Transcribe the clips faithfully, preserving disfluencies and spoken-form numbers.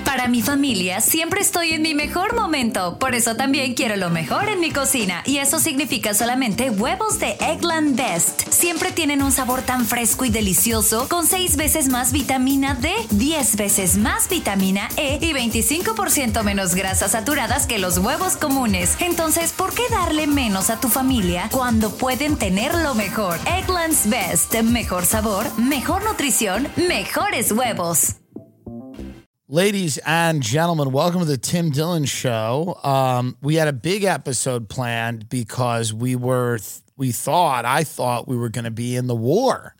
Para mi familia, siempre estoy en mi mejor momento. Por eso también quiero lo mejor en mi cocina. Y eso significa solamente huevos de Eggland Best. Siempre tienen un sabor tan fresco y delicioso, con seis veces más vitamina D, diez veces más vitamina E y veinticinco por ciento menos grasas saturadas que los huevos comunes. Entonces, ¿por qué darle menos a tu familia cuando pueden tener lo mejor? Eggland's Best. Mejor sabor, mejor nutrición, mejores huevos. Ladies and gentlemen, welcome to the Tim Dillon Show. Um, we had a big episode planned because we were, th- we thought, I thought we were going to be in the war.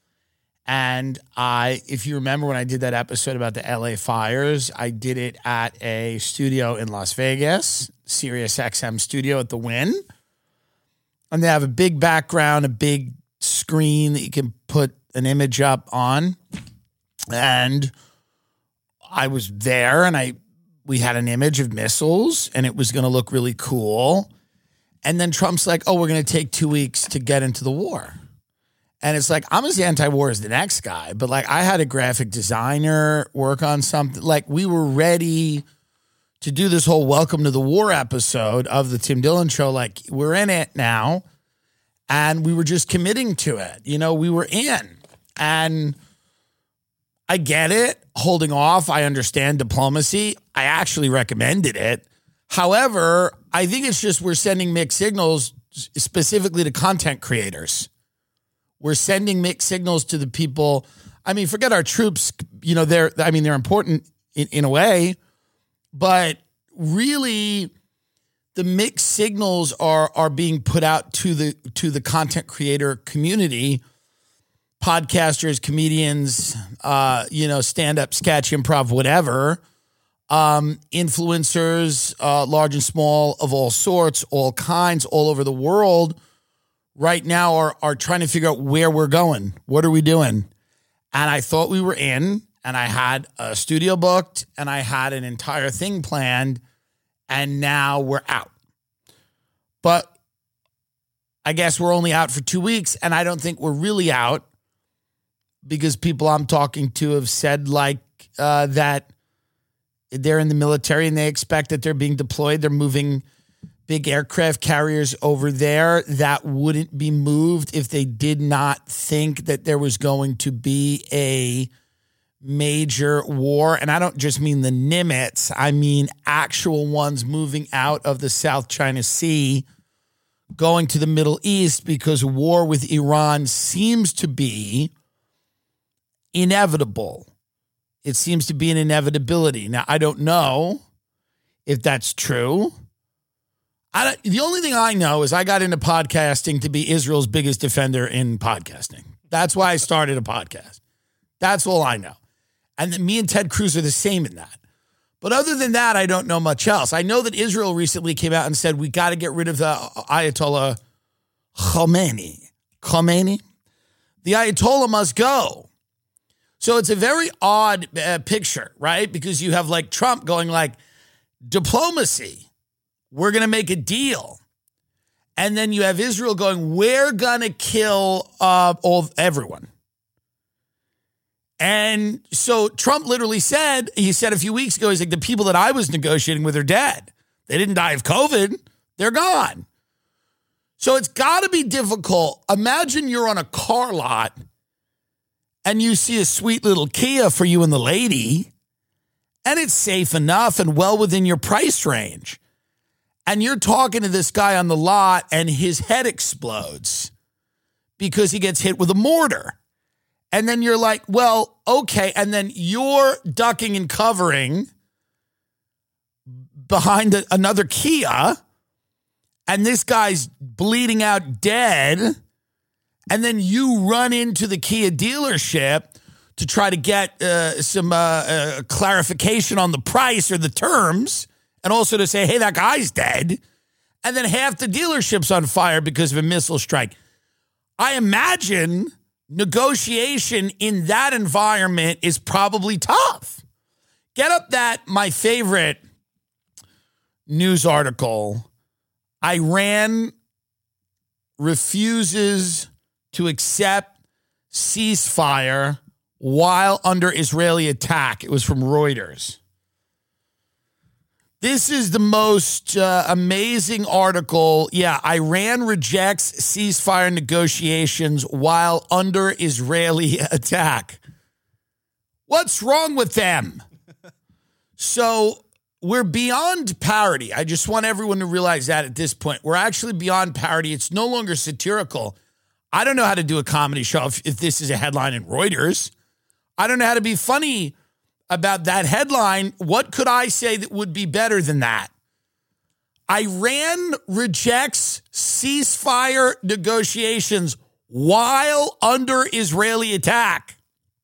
And I, if you remember when I did that episode about the L A fires, I did it at a studio in Las Vegas, Sirius X M studio at the Wynn. And they have a big background, a big screen that you can put an image up on. And I was there and I we had an image of missiles and it was going to look really cool. And then Trump's like, oh, we're going to take two weeks to get into the war. And it's like, I'm as anti-war as the next guy. But like I had a graphic designer work on something. Like we were ready to do this whole Welcome to the War episode of the Tim Dillon Show. Like we're in it now. And we were just committing to it. You know, we were in. And I get it, holding off. I understand diplomacy. I actually recommended it. However, I think it's just we're sending mixed signals specifically to content creators. We're sending mixed signals to the people. I mean, forget our troops. You know, they're, I mean, they're important in, in a way, but really the mixed signals are, are being put out to the, to the content creator community. Podcasters, comedians, uh, you know, stand-up, sketch, improv, whatever, um, influencers, uh, large and small, of all sorts, all kinds, all over the world, right now are are trying to figure out where we're going. What are we doing? And I thought we were in, and I had a studio booked, and I had an entire thing planned, and now we're out. But I guess we're only out for two weeks, and I don't think we're really out, because people I'm talking to have said like uh, that they're in the military and they expect that they're being deployed. They're moving big aircraft carriers over there that wouldn't be moved if they did not think that there was going to be a major war. And I don't just mean the Nimitz. I mean actual ones moving out of the South China Sea, going to the Middle East, because war with Iran seems to be inevitable. It seems to be an inevitability. Now, I don't know if that's true. I don't, the only thing I know is I got into podcasting to be Israel's biggest defender in podcasting. That's why I started a podcast. That's all I know. And me and Ted Cruz are the same in that. But other than that, I don't know much else. I know that Israel recently came out and said, we got to get rid of the Ayatollah Khomeini. Khomeini? The Ayatollah must go. So it's a very odd uh, picture, right? Because you have like Trump going like, diplomacy, we're going to make a deal. And then you have Israel going, we're going to kill uh, all everyone. And so Trump literally said, he said a few weeks ago, he's like, the people that I was negotiating with are dead. They didn't die of COVID. They're gone. So it's got to be difficult. Imagine you're on a car lot and you see a sweet little Kia for you and the lady, and it's safe enough and well within your price range. And you're talking to this guy on the lot and his head explodes because he gets hit with a mortar. And then you're like, well, okay. And then you're ducking and covering behind a, another Kia, and this guy's bleeding out dead. And then you run into the Kia dealership to try to get uh, some uh, uh, clarification on the price or the terms, and also to say, hey, that guy's dead. And then half the dealership's on fire because of a missile strike. I imagine negotiation in that environment is probably tough. Get up that, my favorite news article, Iran refuses to accept ceasefire while under Israeli attack. It was from Reuters. This is the most uh, amazing article. Yeah, Iran rejects ceasefire negotiations while under Israeli attack. What's wrong with them? So we're beyond parody. I just want everyone to realize that at this point. We're actually beyond parody. It's no longer satirical. I don't know how to do a comedy show if, if this is a headline in Reuters. I don't know how to be funny about that headline. What could I say that would be better than that? Iran rejects ceasefire negotiations while under Israeli attack.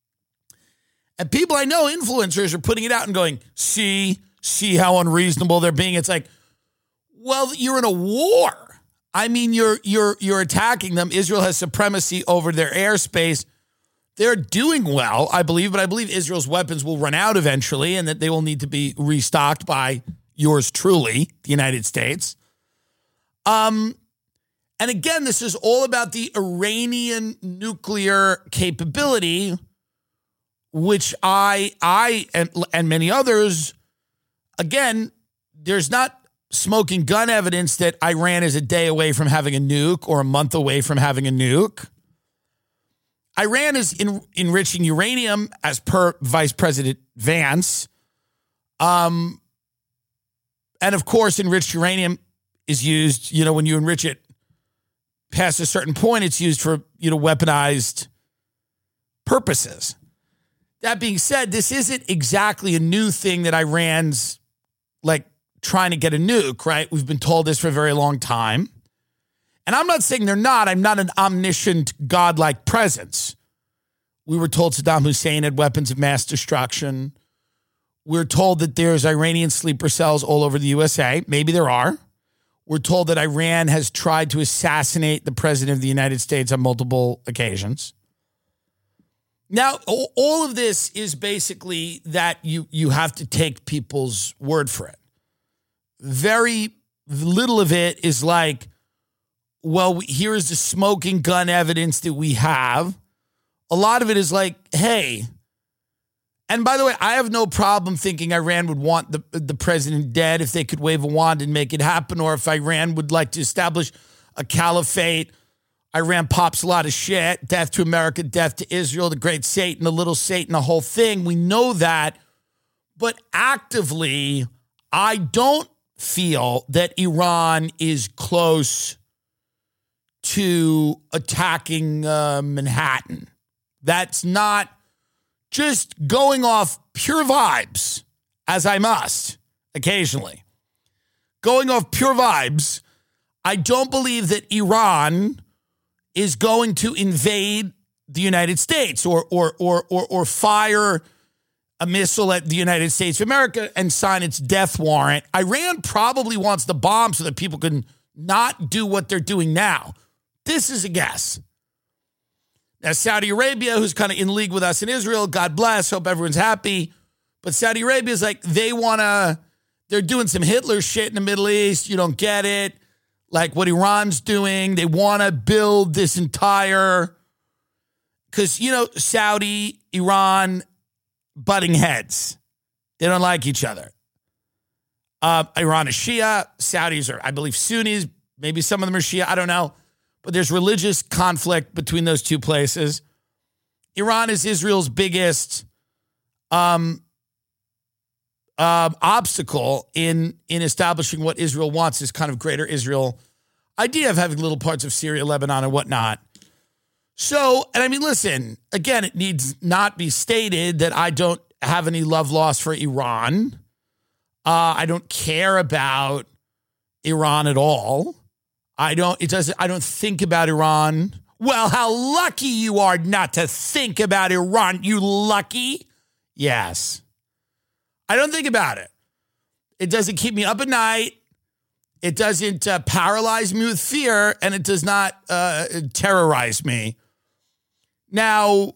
And people I know, influencers, are putting it out and going, see, see how unreasonable they're being. It's like, well, you're in a war. I mean, you're you're you're attacking them. Israel has supremacy over their airspace. They're doing well, I believe, but I believe Israel's weapons will run out eventually and that they will need to be restocked by yours truly, the United States. Um, and again, this is all about the Iranian nuclear capability, which I, I and, and many others, again, there's not smoking gun evidence that Iran is a day away from having a nuke or a month away from having a nuke. Iran is in, enriching uranium as per Vice President Vance. Um, and of course, enriched uranium is used, you know, when you enrich it past a certain point, it's used for, you know, weaponized purposes. That being said, this isn't exactly a new thing that Iran's like trying to get a nuke, right? We've been told this for a very long time. And I'm not saying they're not. I'm not an omniscient, godlike presence. We were told Saddam Hussein had weapons of mass destruction. We're told that there's Iranian sleeper cells all over the U S A. Maybe there are. We're told that Iran has tried to assassinate the president of the United States on multiple occasions. Now, all of this is basically that you, you have to take people's word for it. Very little of it is like, well, here is the smoking gun evidence that we have. A lot of it is like, hey, and by the way, I have no problem thinking Iran would want the, the president dead if they could wave a wand and make it happen, or if Iran would like to establish a caliphate. Iran pops a lot of shit, death to America, death to Israel, the great Satan, the little Satan, the whole thing. We know that. But actively, I don't feel that Iran is close to attacking uh, Manhattan. That's not just going off pure vibes, as I must occasionally. Going off pure vibes, I don't believe that Iran is going to invade the United States or or or or, or fire a missile at the United States of America and sign its death warrant. Iran probably wants the bomb so that people can not do what they're doing now. This is a guess. Now, Saudi Arabia, who's kind of in league with us in Israel, God bless, hope everyone's happy. But Saudi Arabia is like, they want to, they're doing some Hitler shit in the Middle East. You don't get it. Like what Iran's doing. They want to build this entire, because, you know, Saudi, Iran, butting heads. They don't like each other. Uh, Iran is Shia. Saudis are, I believe, Sunnis. Maybe some of them are Shia. I don't know. But there's religious conflict between those two places. Iran is Israel's biggest um, uh, obstacle in, in establishing what Israel wants, this kind of greater Israel idea of having little parts of Syria, Lebanon, and whatnot. So, and I mean, listen, again, it needs not be stated that I don't have any love lost for Iran. Uh, I don't care about Iran at all. I don't, it doesn't, I don't think about Iran. Well, how lucky you are not to think about Iran, you lucky. Yes. I don't think about it. It doesn't keep me up at night. It doesn't uh, paralyze me with fear, and it does not uh, terrorize me. Now,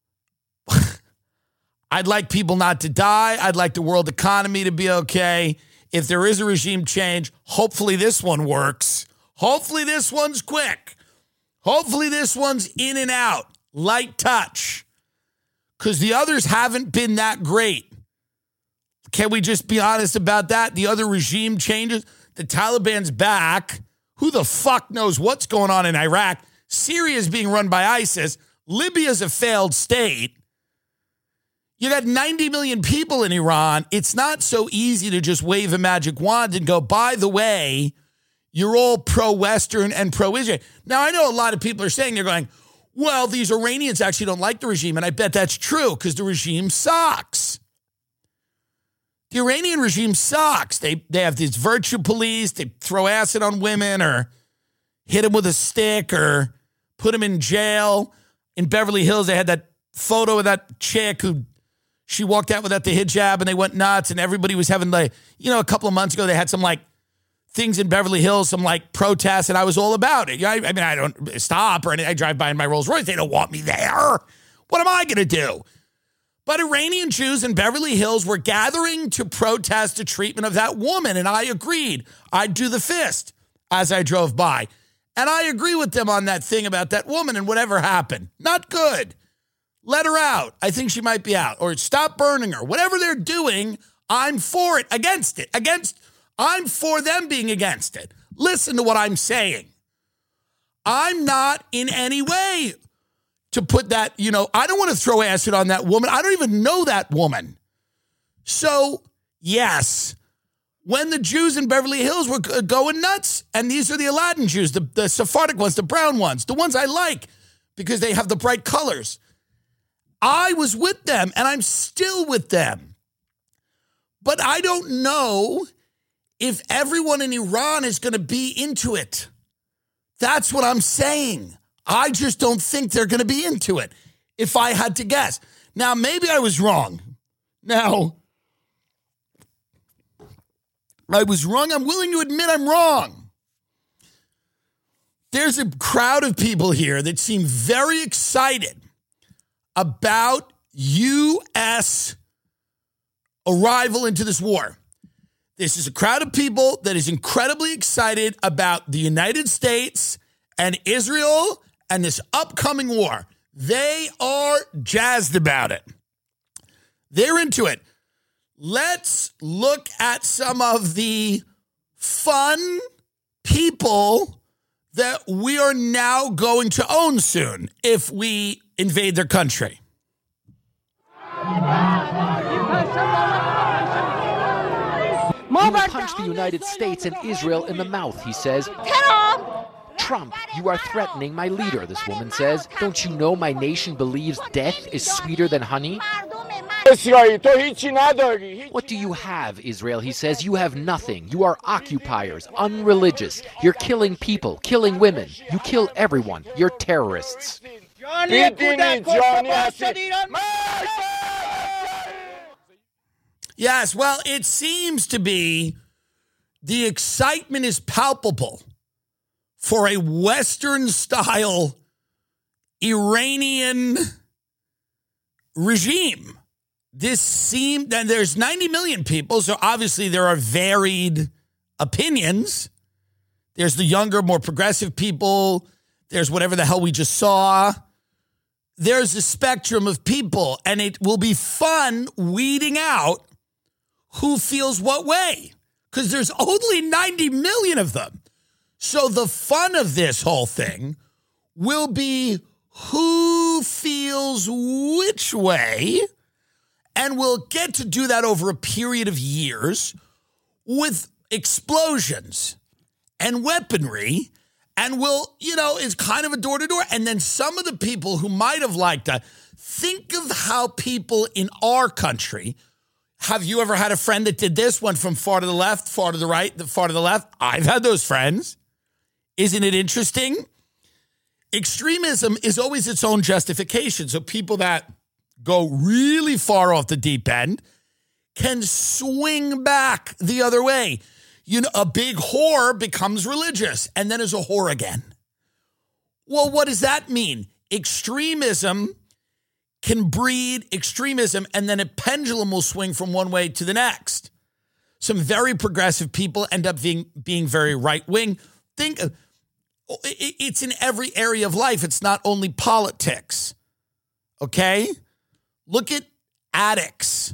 I'd like people not to die. I'd like the world economy to be okay. If there is a regime change, hopefully this one works. Hopefully this one's quick. Hopefully this one's in and out, light touch, because the others haven't been that great. Can we just be honest about that? The other regime changes. The Taliban's back. Who the fuck knows what's going on in Iraq? Syria is being run by ISIS. Libya's a failed state. You got ninety million people in Iran. It's not so easy to just wave a magic wand and go, by the way, you're all pro-Western and pro-Israel. Now, I know a lot of people are saying, they're going, well, these Iranians actually don't like the regime. And I bet that's true because the regime sucks. The Iranian regime sucks. They they have this virtue police. They throw acid on women or hit them with a stick or put them in jail. In Beverly Hills, they had that photo of that chick who she walked out without the hijab and they went nuts and everybody was having like, you know, a couple of months ago, they had some like things in Beverly Hills, some like protests, and I was all about it. I, I mean, I don't stop or anything. I drive by in my Rolls Royce. They don't want me there. What am I going to do? But Iranian Jews in Beverly Hills were gathering to protest the treatment of that woman, and I agreed. I'd do the fist as I drove by. And I agree with them on that thing about that woman and whatever happened. Not good. Let her out. I think she might be out. Or stop burning her. Whatever they're doing, I'm for it. Against it. Against, I'm for them being against it. Listen to what I'm saying. I'm not in any way to put that, you know, I don't want to throw acid on that woman. I don't even know that woman. So, yes, when the Jews in Beverly Hills were going nuts, and these are the Aladdin Jews, the, the Sephardic ones, the brown ones, the ones I like because they have the bright colors. I was with them, and I'm still with them. But I don't know if everyone in Iran is going to be into it. That's what I'm saying. I just don't think they're going to be into it, if I had to guess. Now, maybe I was wrong. Now, I was wrong. I'm willing to admit I'm wrong. There's a crowd of people here that seem very excited about U S arrival into this war. This is a crowd of people that is incredibly excited about the United States and Israel and this upcoming war. They are jazzed about it. They're into it. Let's look at some of the fun people that we are now going to own soon if we invade their country. You punch the United States and Israel in the mouth, he says. Trump, you are threatening my leader, this woman says. Don't you know my nation believes death is sweeter than honey? What do you have, Israel? He says. You have nothing. You are occupiers, unreligious. You're killing people, killing women. You kill everyone. You're terrorists. Yes, well, it seems to be the excitement is palpable for a Western-style Iranian regime. This seemed, and there's ninety million people, so obviously there are varied opinions. There's the younger, more progressive people. There's whatever the hell we just saw. There's a spectrum of people, and it will be fun weeding out who feels what way, because there's only ninety million of them. So the fun of this whole thing will be who feels which way, and we'll get to do that over a period of years with explosions and weaponry, and we'll, you know, it's kind of a door-to-door. And then some of the people who might have liked that, think of how people in our country, have you ever had a friend that did this, went from far to the left, far to the right, far to the left? I've had those friends. Isn't it interesting? Extremism is always its own justification. So people that go really far off the deep end can swing back the other way. You know, a big whore becomes religious and then is a whore again. Well, what does that mean? Extremism can breed extremism, and then a pendulum will swing from one way to the next. Some very progressive people end up being, being very right-wing. Think of, it's in every area of life. It's not only politics, okay? Look at addicts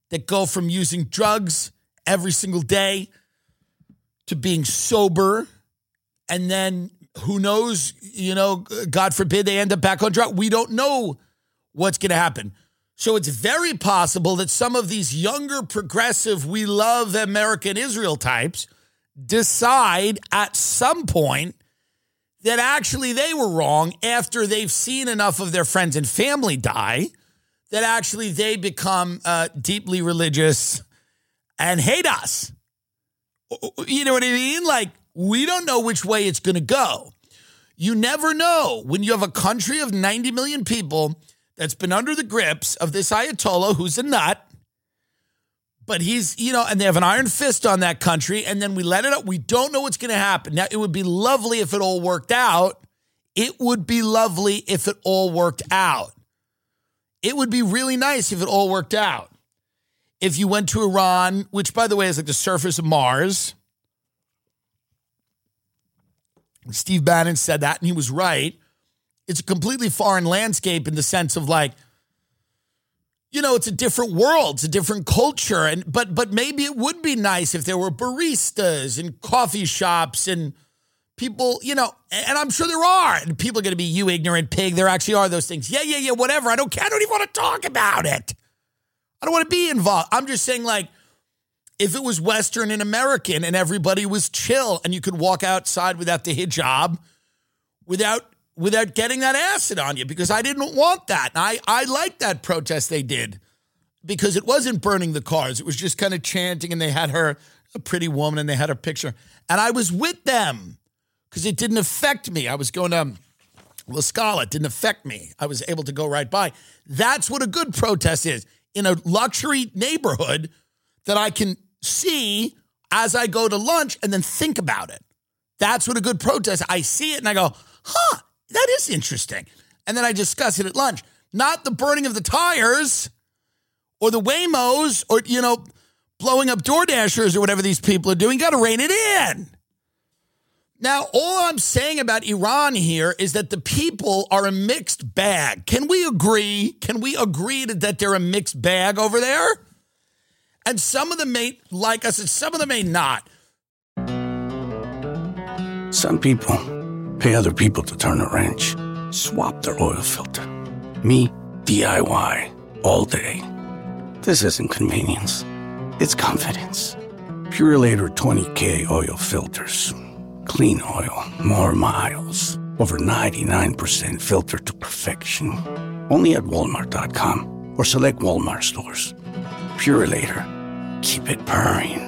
that go from using drugs every single day to being sober. And then who knows, you know, God forbid they end up back on drugs. We don't know what's going to happen. So it's very possible that some of these younger progressive, we love American Israel types decide at some point that actually they were wrong after they've seen enough of their friends and family die, that actually they become uh, deeply religious and hate us. You know what I mean? Like, we don't know which way it's going to go. You never know when you have a country of ninety million people that's been under the grips of this Ayatollah who's a nut, but he's, you know, and they have an iron fist on that country, and then we let it up. We don't know what's going to happen. Now, it would be lovely if it all worked out. It would be lovely if it all worked out. It would be really nice if it all worked out. If you went to Iran, which, by the way, is like the surface of Mars. Steve Bannon said that, and he was right. It's a completely foreign landscape in the sense of like, you know, it's a different world, it's a different culture. And but but maybe it would be nice if there were baristas and coffee shops and people, you know, and I'm sure there are. And people are going to be, you ignorant pig. There actually are those things. Yeah, yeah, yeah, whatever. I don't care. I don't even want to talk about it. I don't want to be involved. I'm just saying, like, if it was Western and American and everybody was chill and you could walk outside without the hijab, without without getting that acid on you, because I didn't want that. And I, I liked that protest they did because it wasn't burning the cars. It was just kind of chanting, and they had her, a pretty woman, and they had her picture. And I was with them because it didn't affect me. I was going to La Scala. It didn't affect me. I was able to go right by. That's what a good protest is. In a luxury neighborhood that I can see as I go to lunch and then think about it. That's what a good protest. I see it and I go, huh, that is interesting. And then I discuss it at lunch. Not the burning of the tires or the Waymos or, you know, blowing up DoorDashers or whatever these people are doing. You got to rein it in. Now, all I'm saying about Iran here is that the people are a mixed bag. Can we agree? Can we agree that they're a mixed bag over there? And some of them may like us and some of them may not. Some people pay other people to turn a wrench, swap their oil filter. Me, D I Y, all day. This isn't convenience. It's confidence. Purelator twenty K oil filters. Clean oil, more miles. Over ninety-nine percent filtered to perfection. Only at Walmart dot com or select Walmart stores. Purelator. Keep it purring.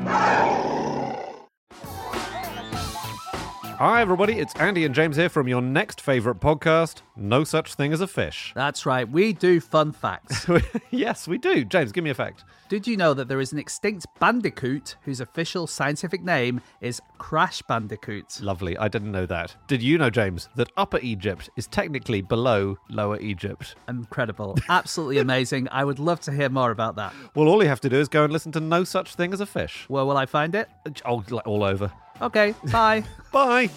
Hi, everybody. It's Andy and James here from your next favorite podcast, No Such Thing as a Fish. That's right. We do fun facts. Yes, we do. James, give me a fact. Did you know that there is an extinct bandicoot whose official scientific name is Crash Bandicoot? Lovely. I didn't know that. Did you know, James, that Upper Egypt is technically below Lower Egypt? Incredible. Absolutely amazing. I would love to hear more about that. Well, all you have to do is go and listen to No Such Thing as a Fish. Where will I find it? Oh, all over. Okay, bye. Bye.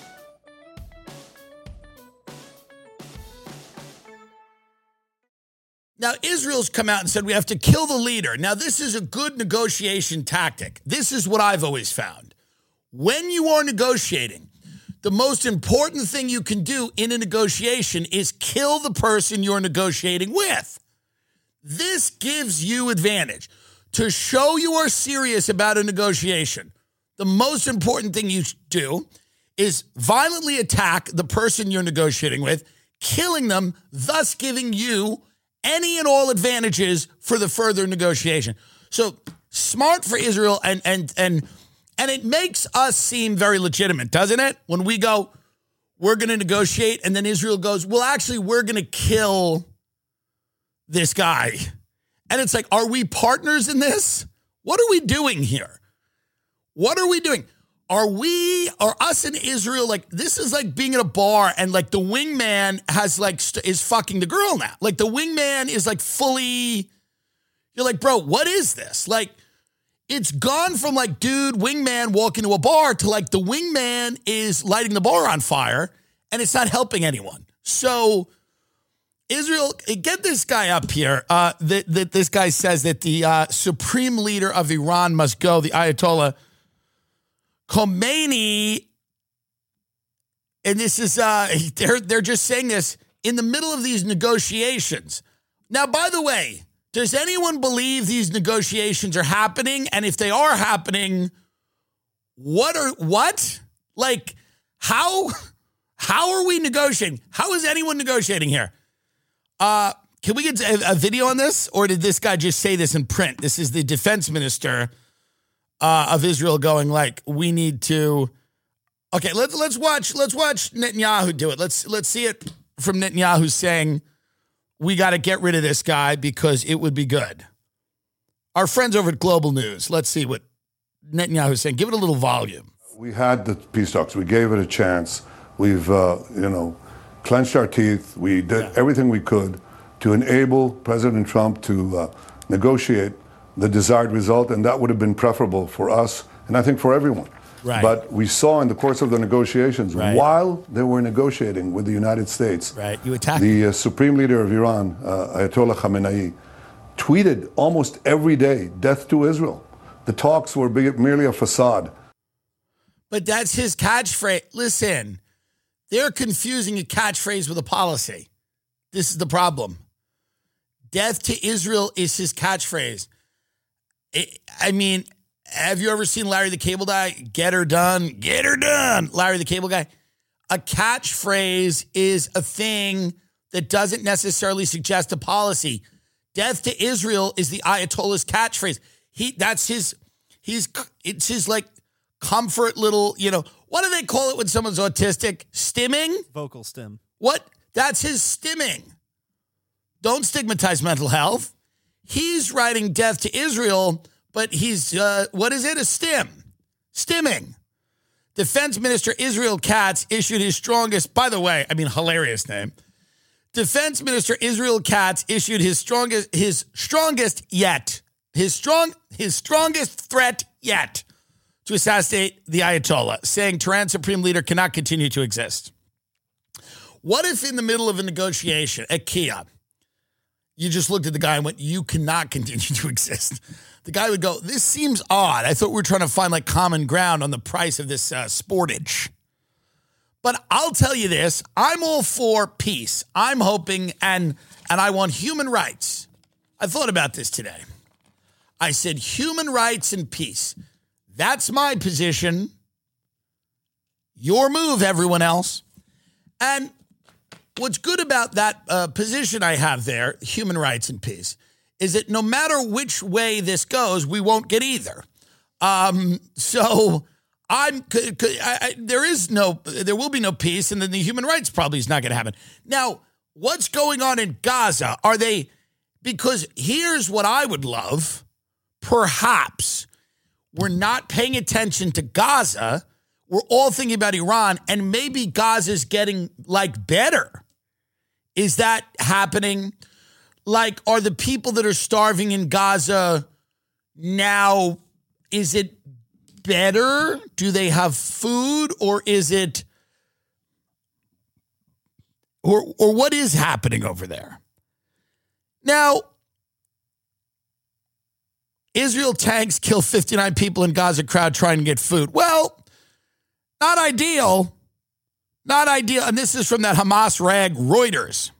Now, Israel's come out and said we have to kill the leader. Now, this is a good negotiation tactic. This is what I've always found. When you are negotiating, the most important thing you can do in a negotiation is kill the person you're negotiating with. This gives you advantage. To show you are serious about a negotiation, the most important thing you do is violently attack the person you're negotiating with, killing them, thus giving you any and all advantages for the further negotiation. So smart for Israel, and and and and it makes us seem very legitimate, doesn't it? When we go, we're going to negotiate, and then Israel goes, well, actually, we're going to kill this guy. And it's like, are we partners in this? What are we doing here? What are we doing? Are we, are us in Israel, like, this is like being at a bar and like the wingman has like, st- is fucking the girl now. Like the wingman is like fully, you're like, bro, what is this? Like, it's gone from like, dude, wingman walking to a bar to like the wingman is lighting the bar on fire and it's not helping anyone. So Israel, get this guy up here. Uh, that, that this guy says that the uh, supreme leader of Iran must go, the Ayatollah Khomeini. And this is, uh, they're, they're just saying this in the middle of these negotiations. Now, by the way, does anyone believe these negotiations are happening? And if they are happening, what are, what? Like, how, how are we negotiating? How is anyone negotiating here? Uh, can we get a, a video on this? Or did this guy just say this in print? This is the defense minister uh, of Israel going like, we need to, okay, let's, let's watch, let's watch Netanyahu do it. Let's, let's see it from Netanyahu saying, we got to get rid of this guy because it would be good. Our friends over at Global News, let's see what Netanyahu is saying. Give it a little volume. We had the peace talks. We gave it a chance. We've, uh, you know, clenched our teeth. We did yeah. everything we could to enable President Trump to uh, negotiate the desired result, and that would have been preferable for us and I think for everyone. Right. But we saw in the course of the negotiations, right. while they were negotiating with the United States, right. you attacked the uh, supreme leader of Iran, uh, Ayatollah Khamenei, tweeted almost every day, death to Israel. The talks were merely a facade. But that's his catchphrase. Listen, they're confusing a catchphrase with a policy. This is the problem. Death to Israel is his catchphrase. It, I mean, have you ever seen Larry the Cable Guy? Get her done, get her done. Larry the Cable Guy. A catchphrase is a thing that doesn't necessarily suggest a policy. Death to Israel is the Ayatollah's catchphrase. He, that's his, he's, it's his like comfort little, you know, what do they call it when someone's autistic? Stimming? Vocal stim. What? That's his stimming. Don't stigmatize mental health. He's writing death to Israel, but he's, uh, what is it? A stim. Stimming. Defense Minister Israel Katz issued his strongest, by the way, I mean, hilarious name. Defense Minister Israel Katz issued his strongest, his strongest yet, his strong, his strongest threat yet to assassinate the Ayatollah, saying Tehran's supreme leader cannot continue to exist. What if in the middle of a negotiation at Kia, you just looked at the guy and went, you cannot continue to exist? The guy would go, this seems odd. I thought we were trying to find like common ground on the price of this uh, sportage. But I'll tell you this, I'm all for peace. I'm hoping, and and I want human rights. I thought about this today. I said human rights and peace. That's my position. Your move, everyone else. And what's good about that uh, position I have there, human rights and peace, is that no matter which way this goes, we won't get either. Um, so I'm I, I, there is no, there will be no peace, and then the human rights probably is not going to happen. Now, what's going on in Gaza? Are they? Because here's what I would love. Perhaps we're not paying attention to Gaza. We're all thinking about Iran, and maybe Gaza's getting like better. Is that happening? Like, are the people that are starving in Gaza now, is it better? Do they have food, or is it, or or what is happening over there? Now, Israel tanks kill fifty-nine people in Gaza crowd trying to get food. Well, not ideal. Not ideal. And this is from that Hamas rag Reuters.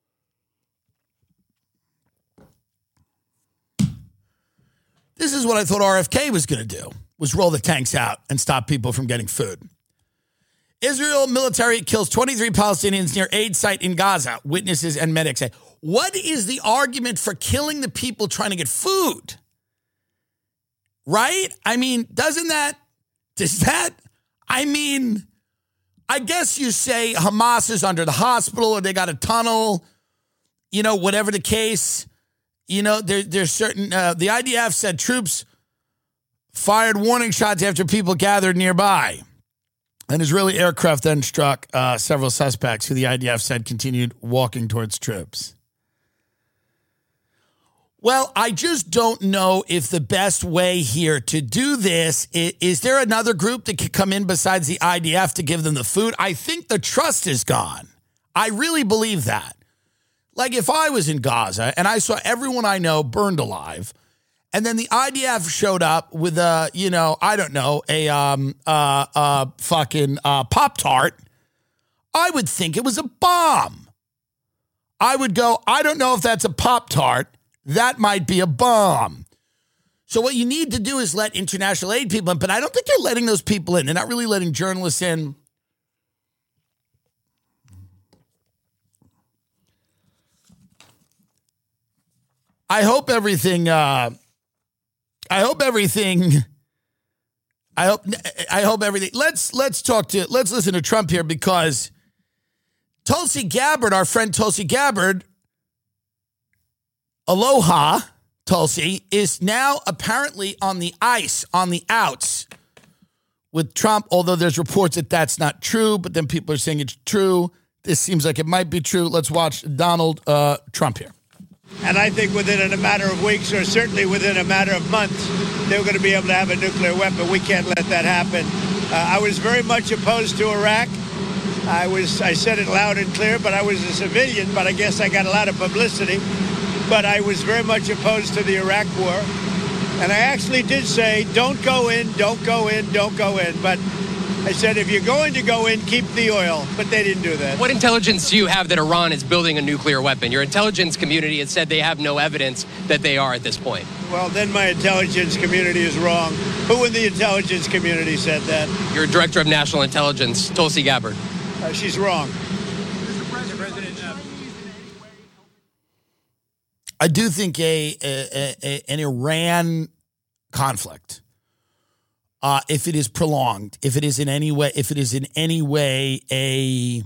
This is what I thought R F K was going to do, was roll the tanks out and stop people from getting food. Israel military kills twenty-three Palestinians near aid site in Gaza, witnesses and medics say. What is the argument for killing the people trying to get food? Right? I mean, doesn't that, does that, I mean, I guess you say Hamas is under the hospital or they got a tunnel, you know, whatever the case. You know, there, there's certain, uh, the I D F said troops fired warning shots after people gathered nearby. An Israeli aircraft then struck uh, several suspects who the I D F said continued walking towards troops. Well, I just don't know if the best way here to do this, is, is there another group that could come in besides the I D F to give them the food? I think the trust is gone. I really believe that. Like if I was in Gaza and I saw everyone I know burned alive, and then the I D F showed up with a, you know, I don't know, a um uh uh fucking uh Pop-Tart, I would think it was a bomb. I would go, I don't know if that's a Pop-Tart. That might be a bomb. So what you need to do is let international aid people in, but I don't think they're letting those people in. They're not really letting journalists in. I hope everything, uh, I hope everything, I hope, I hope everything, let's, let's talk to, let's listen to Trump here, because Tulsi Gabbard, our friend Tulsi Gabbard, aloha, Tulsi, is now apparently on the ice, on the outs with Trump, although there's reports that that's not true, but then people are saying it's true. This seems like it might be true. Let's watch Donald uh, Trump here. And I think within a matter of weeks, or certainly within a matter of months, they're going to be able to have a nuclear weapon. We can't let that happen. Uh, I was very much opposed to Iraq. I was, I said it loud and clear, but I was a civilian, but I guess I got a lot of publicity. But I was very much opposed to the Iraq war. And I actually did say, don't go in, don't go in, don't go in. But I said, if you're going to go in, keep the oil. But they didn't do that. What intelligence do you have that Iran is building a nuclear weapon? Your intelligence community has said they have no evidence that they are at this point. Well, then my intelligence community is wrong. Who in the intelligence community said that? Your director of national intelligence, Tulsi Gabbard. Uh, she's wrong. I do think a, a, a an Iran conflict, uh, if it is prolonged, if it is in any way, if it is in any way a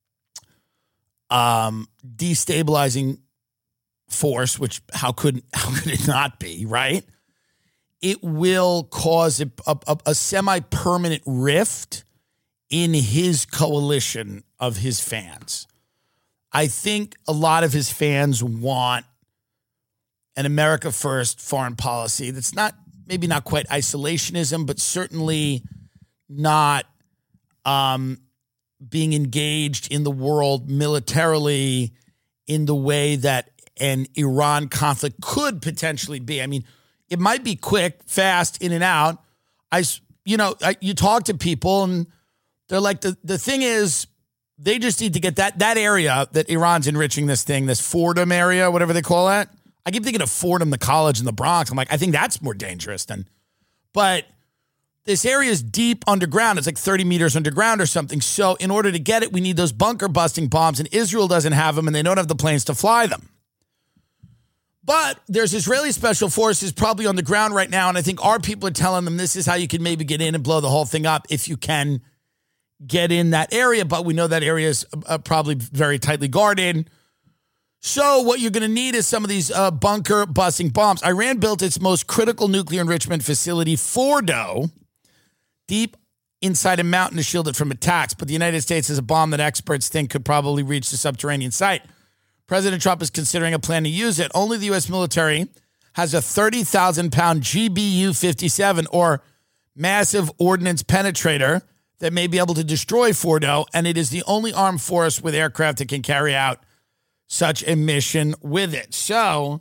um, destabilizing force, which how could how could it not be, right? It will cause a, a, a semi-permanent rift in his coalition of his fans. I think a lot of his fans want an America first foreign policy that's not, maybe not quite isolationism, but certainly not um, being engaged in the world militarily in the way that an Iran conflict could potentially be. I mean, it might be quick, fast, in and out. I, you know, I, you talk to people and they're like, the, the thing is, they just need to get that, that area that Iran's enriching this thing, this Fordham area, whatever they call it. I keep thinking of Fordham, the college in the Bronx. I'm like, I think that's more dangerous than, but this area is deep underground. It's like thirty meters underground or something. So in order to get it, we need those bunker busting bombs, and Israel doesn't have them and they don't have the planes to fly them. But there's Israeli special forces probably on the ground right now. And I think our people are telling them this is how you can maybe get in and blow the whole thing up if you can get in that area. But we know that area is uh, probably very tightly guarded. So what you're going to need is some of these uh, bunker busting bombs. Iran built its most critical nuclear enrichment facility, Fordo, deep inside a mountain to shield it from attacks. But the United States has a bomb that experts think could probably reach the subterranean site. President Trump is considering a plan to use it. Only the U S military has a thirty thousand pound G B U fifty-seven, or massive ordnance penetrator, that may be able to destroy Fordo, and it is the only armed force with aircraft that can carry out such a mission with it. So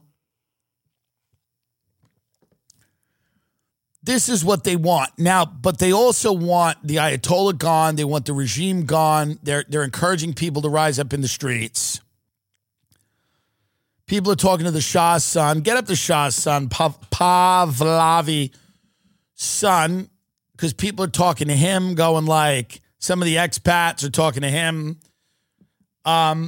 this is what they want now, but they also want the Ayatollah gone. They want the regime gone. They're they're encouraging people to rise up in the streets. People are talking to the Shah's son. Get up the Shah's son, Pav- Pahlavi son, because people are talking to him, going like, some of the expats are talking to him. Um.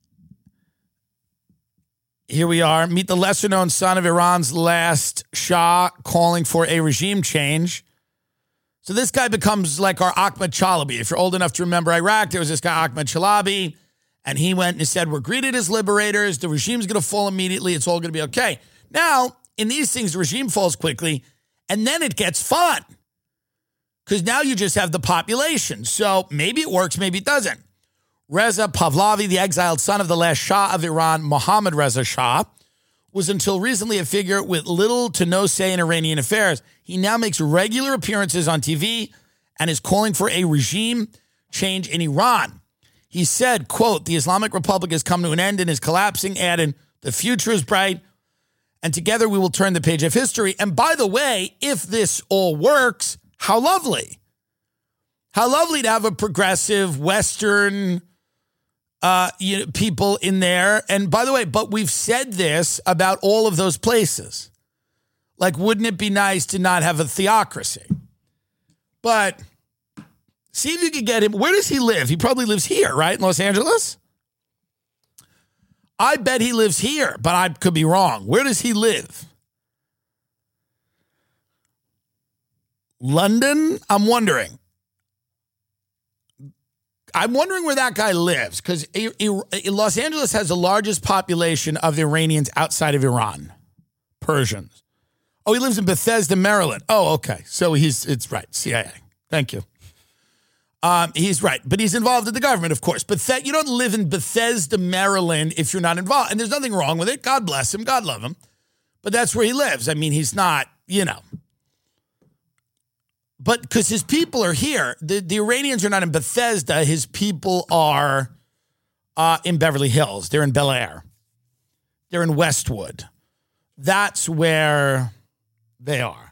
Here we are. Meet the lesser-known son of Iran's last Shah, calling for a regime change. So this guy becomes like our Ahmed Chalabi. If you're old enough to remember Iraq, there was this guy Ahmed Chalabi, and he went and said, we're greeted as liberators. The regime's going to fall immediately. It's all going to be okay. Now, in these things, the regime falls quickly, and then it gets fun, because now you just have the population. So maybe it works, maybe it doesn't. Reza Pahlavi, the exiled son of the last Shah of Iran, Mohammad Reza Shah, was until recently a figure with little to no say in Iranian affairs. He now makes regular appearances on T V and is calling for a regime change in Iran. He said, quote, the Islamic Republic has come to an end and is collapsing, adding, the future is bright, and together we will turn the page of history. And by the way, if this all works, how lovely. How lovely to have a progressive Western uh, you know, people in there. And by the way, but we've said this about all of those places. Like, wouldn't it be nice to not have a theocracy? But see if you can get him. Where does he live? He probably lives here, right? In Los Angeles? I bet he lives here, but I could be wrong. Where does he live? London? I'm wondering. I'm wondering where that guy lives, because Los Angeles has the largest population of Iranians outside of Iran. Persians. Oh, he lives in Bethesda, Maryland. Oh, okay. So he's, it's right, C I A. Thank you. Um, he's right, but he's involved in the government, of course. But Beth- you don't live in Bethesda, Maryland if you're not involved. And there's nothing wrong with it. God bless him. God love him. But that's where he lives. I mean, he's not, you know. But because his people are here. The, the Iranians are not in Bethesda. His people are uh, in Beverly Hills. They're in Bel Air. They're in Westwood. That's where they are.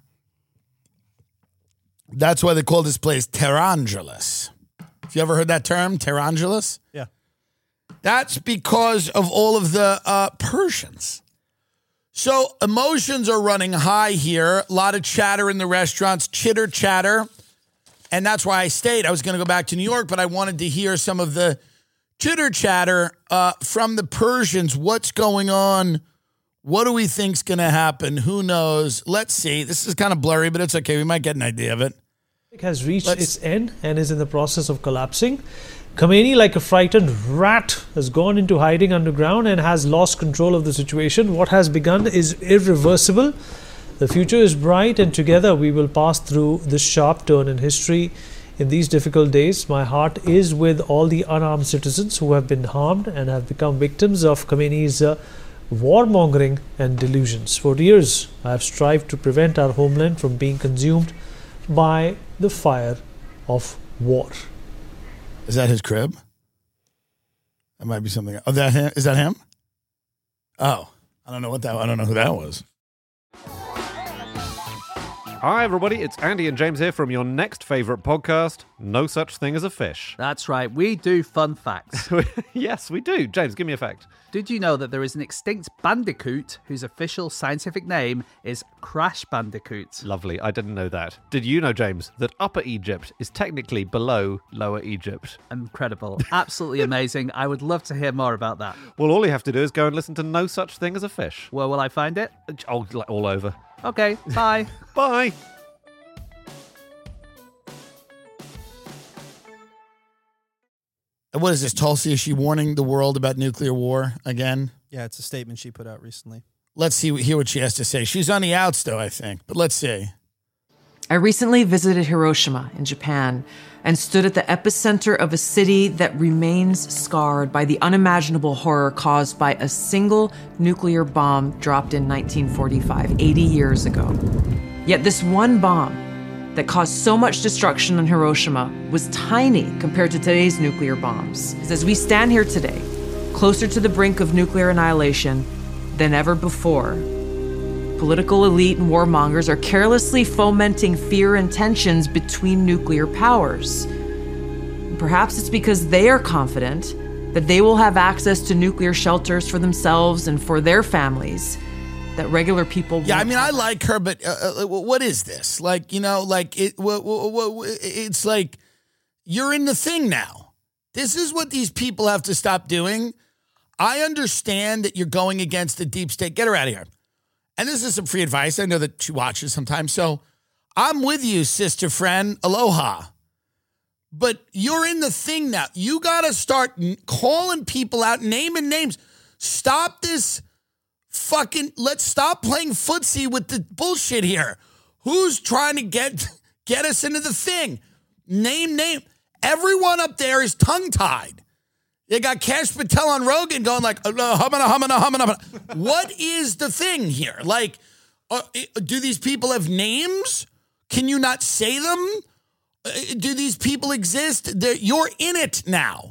That's why they call this place Tehrangeles. Have you ever heard that term, Tehrangeles? Yeah. That's because of all of the uh, Persians. So emotions are running high here. A lot of chatter in the restaurants, chitter chatter. And that's why I stayed. I was going to go back to New York, but I wanted to hear some of the chitter chatter uh, from the Persians. What's going on? What do we think's going to happen? Who knows? Let's see. This is kind of blurry, but it's okay. We might get an idea of it. It has reached Let's... its end and is in the process of collapsing. Khomeini, like a frightened rat, has gone into hiding underground and has lost control of the situation. What has begun is irreversible. The future is bright, and together we will pass through this sharp turn in history. In these difficult days, my heart is with all the unarmed citizens who have been harmed and have become victims of Khomeini's uh, warmongering and delusions. For years, I have strived to prevent our homeland from being consumed by the fire of war. Is that his crib? That might be something. Oh, that him? Is that him? Oh, I don't know what that. I don't know who that was. Hi, everybody. It's Andy and James here from your next favorite podcast, No Such Thing as a Fish. That's right. We do fun facts. Yes, we do. James, give me a fact. Did you know that there is an extinct bandicoot whose official scientific name is Crash Bandicoot? Lovely. I didn't know that. Did you know, James, that Upper Egypt is technically below Lower Egypt? Incredible. Absolutely amazing. I would love to hear more about that. Well, all you have to do is go and listen to No Such Thing as a Fish. Where will I find it? Oh, all over. Okay, bye. Bye. What is this, Tulsi? Is she warning the world about nuclear war again? Yeah, it's a statement she put out recently. Let's see, hear what she has to say. She's on the outs, though, I think. But let's see. I recently visited Hiroshima in Japan and stood at the epicenter of a city that remains scarred by the unimaginable horror caused by a single nuclear bomb dropped in nineteen forty-five, eighty years ago. Yet this one bomb that caused so much destruction in Hiroshima was tiny compared to today's nuclear bombs. As we stand here today, closer to the brink of nuclear annihilation than ever before, political elite and warmongers are carelessly fomenting fear and tensions between nuclear powers. Perhaps it's because they are confident that they will have access to nuclear shelters for themselves and for their families that regular people Yeah, I mean, I like her, but uh, uh, what is this? Like, you know, like, it. W- w- w- it's like, you're in the thing now. This is what these people have to stop doing. I understand that you're going against the deep state. Get her out of here. And this is some free advice. I know that she watches sometimes. So I'm with you, sister friend. Aloha. But you're in the thing now. You got to start calling people out, naming names. Stop this fucking, let's stop playing footsie with the bullshit here. Who's trying to get get us into the thing? Name, name. Everyone up there is tongue-tied. They got Kash Patel on Rogan going like, humana, humana, humana. What is the thing here? Like, uh, do these people have names? Can you not say them? Uh, do these people exist? They're, you're in it now.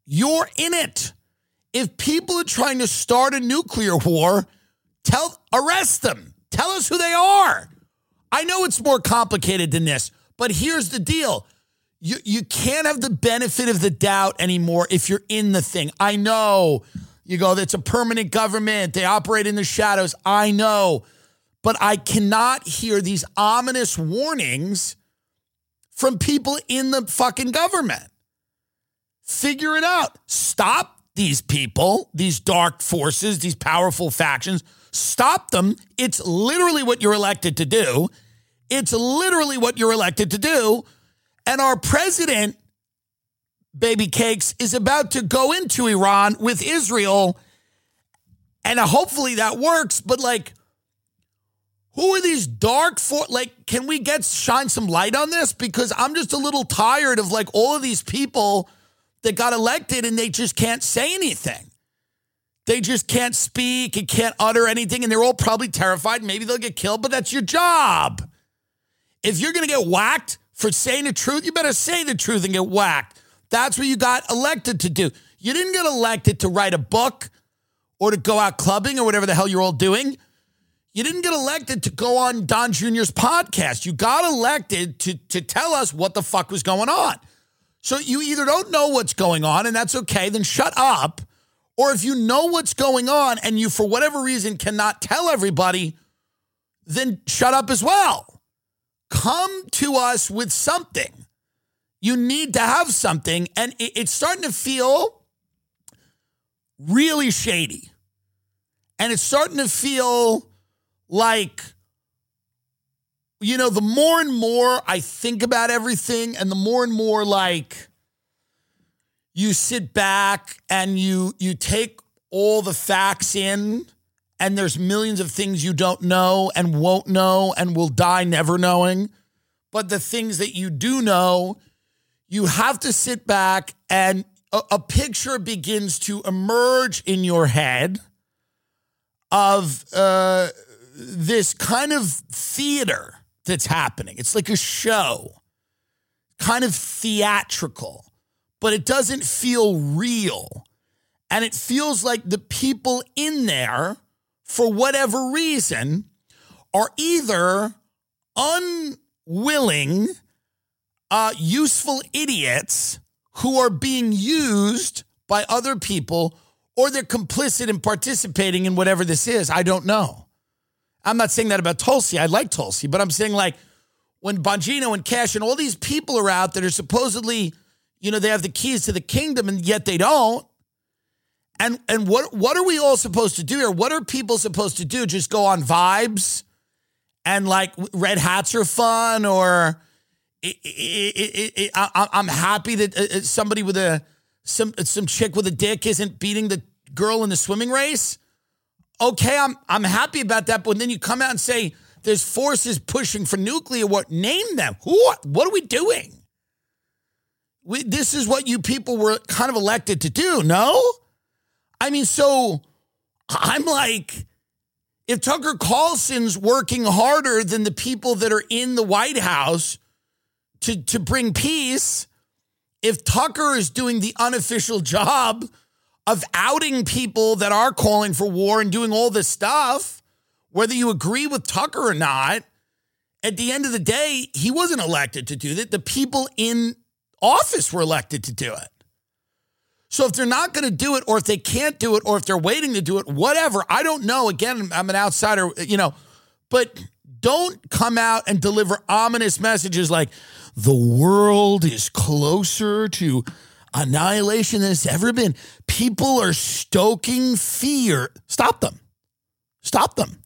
you're in it. If people are trying to start a nuclear war, tell arrest them. Tell us who they are. I know it's more complicated than this, but here's the deal. You you can't have the benefit of the doubt anymore if you're in the thing. I know. You go, that's a permanent government. They operate in the shadows. I know. But I cannot hear these ominous warnings from people in the fucking government. Figure it out. Stop these people, these dark forces, these powerful factions. Stop them. It's literally what you're elected to do. It's literally what you're elected to do. And our president, baby cakes, is about to go into Iran with Israel. And hopefully that works. But like, who are these dark for? Like, can we get shine some light on this? Because I'm just a little tired of like all of these people that got elected and they just can't say anything. They just can't speak and can't utter anything. And they're all probably terrified. Maybe they'll get killed, but that's your job. If you're going to get whacked for saying the truth, you better say the truth and get whacked. That's what you got elected to do. You didn't get elected to write a book or to go out clubbing or whatever the hell you're all doing. You didn't get elected to go on Don Junior's podcast. You got elected to, to tell us what the fuck was going on. So you either don't know what's going on, and that's okay, then shut up. Or if you know what's going on and you, for whatever reason, cannot tell everybody, then shut up as well. Come to us with something. You need to have something, and it's starting to feel really shady. And it's starting to feel like, you know, the more and more I think about everything and the more and more like you sit back and you you take all the facts in and there's millions of things you don't know and won't know and will die never knowing. But the things that you do know, you have to sit back and a, a picture begins to emerge in your head of uh, this kind of theater that's happening. It's like a show, kind of theatrical, but it doesn't feel real. And it feels like the people in there, for whatever reason, are either unwilling, uh, useful idiots who are being used by other people, or they're complicit in participating in whatever this is. I don't know. I'm not saying that about Tulsi. I like Tulsi, but I'm saying like when Bongino and Cash and all these people are out that are supposedly, you know, they have the keys to the kingdom and yet they don't. And and what what are we all supposed to do here? What are people supposed to do? Just go on vibes and like red hats are fun, or it, it, it, it, I, I'm happy that somebody with a some some chick with a dick isn't beating the girl in the swimming race. Okay, I'm I'm happy about that, but then you come out and say there's forces pushing for nuclear war. Name them. Who? What are we doing? We, this is what you people were kind of elected to do, no? I mean, so I'm like, if Tucker Carlson's working harder than the people that are in the White House to, to bring peace, if Tucker is doing the unofficial job of outing people that are calling for war and doing all this stuff, whether you agree with Tucker or not, at the end of the day, he wasn't elected to do that. The people in office were elected to do it. So if they're not going to do it, or if they can't do it, or if they're waiting to do it, whatever, I don't know. Again, I'm an outsider, you know, but don't come out and deliver ominous messages like the world is closer to annihilation than it's ever been. People are stoking fear. Stop them. Stop them.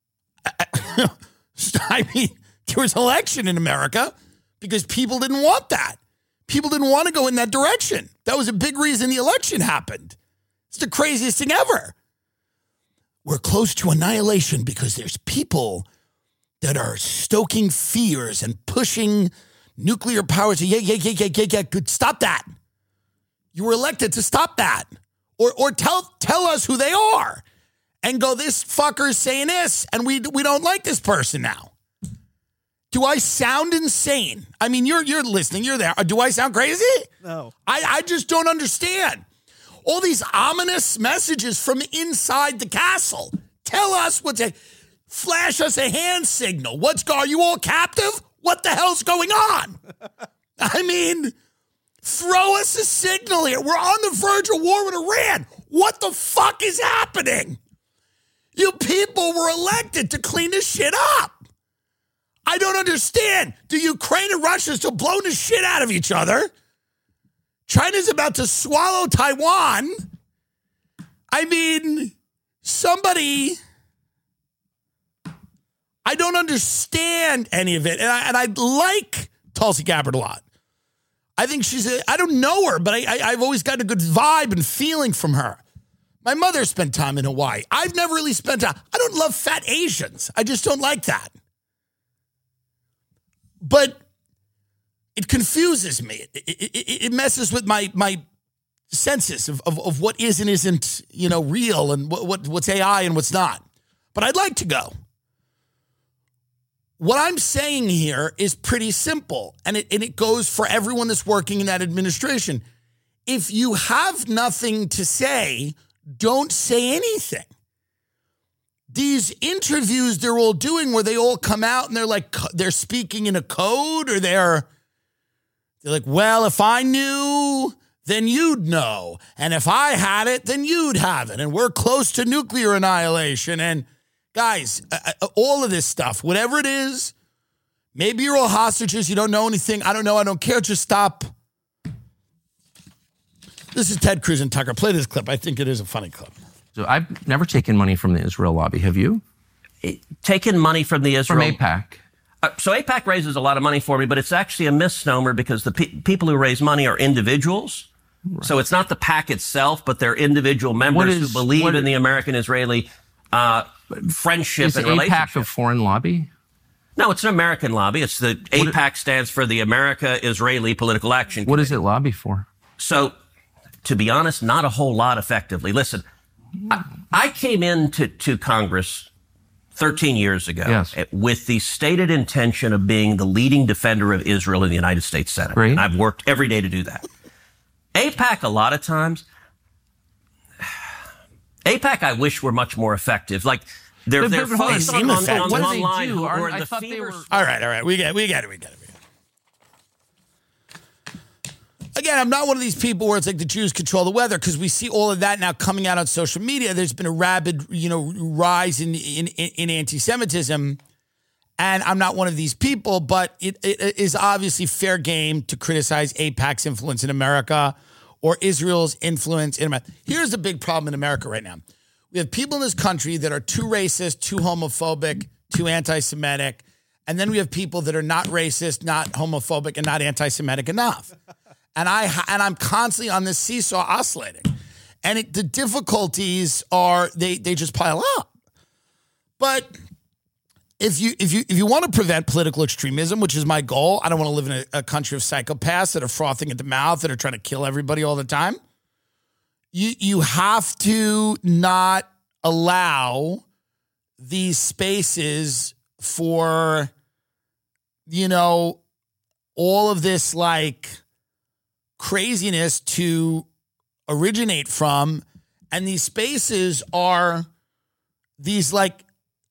I, I mean, there was an election in America because people didn't want that. People didn't want to go in that direction. That was a big reason the election happened. It's the craziest thing ever. We're close to annihilation because there's people that are stoking fears and pushing nuclear powers. Yeah, yeah, yeah, yeah, yeah, yeah. Stop that. You were elected to stop that. Or or tell tell us who they are and go, this fucker's saying this and we we don't like this person now. Do I sound insane? I mean, you're you're listening, you're there. Do I sound crazy? No. I, I just don't understand. All these ominous messages from inside the castle. Tell us what's a, flash us a hand signal. What's going, are you all captive? What the hell's going on? I mean, throw us a signal here. We're on the verge of war with Iran. What the fuck is happening? You people were elected to clean this shit up. I don't understand. Do Ukraine and Russia still blowing the shit out of each other? China's about to swallow Taiwan. I mean, somebody... I don't understand any of it. And I, and I like Tulsi Gabbard a lot. I think she's a... I don't know her, but I, I, I've always gotten a good vibe and feeling from her. My mother spent time in Hawaii. I've never really spent time. I don't love fat Asians. I just don't like that. But it confuses me. It, it, it messes with my my senses of, of, of what is and isn't, you know, real and what, what what's A I and what's not. But I'd like to go. What I'm saying here is pretty simple, and it, and it goes for everyone that's working in that administration. If you have nothing to say, don't say anything. These interviews they're all doing where they all come out and they're like, they're speaking in a code, or they're, they're like, well, if I knew, then you'd know. And if I had it, then you'd have it. And we're close to nuclear annihilation. And guys, uh, all of this stuff, whatever it is, maybe you're all hostages. You don't know anything. I don't know. I don't care. Just stop. This is Ted Cruz and Tucker. Play this clip. I think it is a funny clip. So I've never taken money from the Israel lobby. Have you? It, taken money from the Israel... From AIPAC. Uh, so AIPAC raises a lot of money for me, but it's actually a misnomer because the pe- people who raise money are individuals. Right. So it's not the PAC itself, but they're individual members is, who believe in the American-Israeli uh, friendship is and AIPAC relationship. Is AIPAC a foreign lobby? No, it's an American lobby. It's the what AIPAC it, stands for the America-Israeli Political Action Committee. What does it lobby for? So, to be honest, not a whole lot effectively. Listen, I, I came into to Congress thirteen years ago yes. with the stated intention of being the leading defender of Israel in the United States Senate. Great. And I've worked every day to do that. AIPAC, a lot of times, AIPAC, I wish were much more effective. Like, they're, they're focused on, on, on one line who are the fever. All right, all right. We get, we get it, we get it. Again, I'm not one of these people where it's like the Jews control the weather, because we see all of that now coming out on social media. There's been a rabid, you know, rise in in, in anti-Semitism, and I'm not one of these people, but it, it is obviously fair game to criticize AIPAC's influence in America or Israel's influence in America. Here's the big problem in America right now. We have people in this country that are too racist, too homophobic, too anti-Semitic, and then we have people that are not racist, not homophobic, and not anti-Semitic enough. And I and I'm constantly on this seesaw oscillating, and it, the difficulties are they they just pile up. But if you if you if you want to prevent political extremism, which is my goal, I don't want to live in a, a country of psychopaths that are frothing at the mouth, that are trying to kill everybody all the time. You you have to not allow these spaces for, you know, all of this like craziness to originate from. And these spaces are these like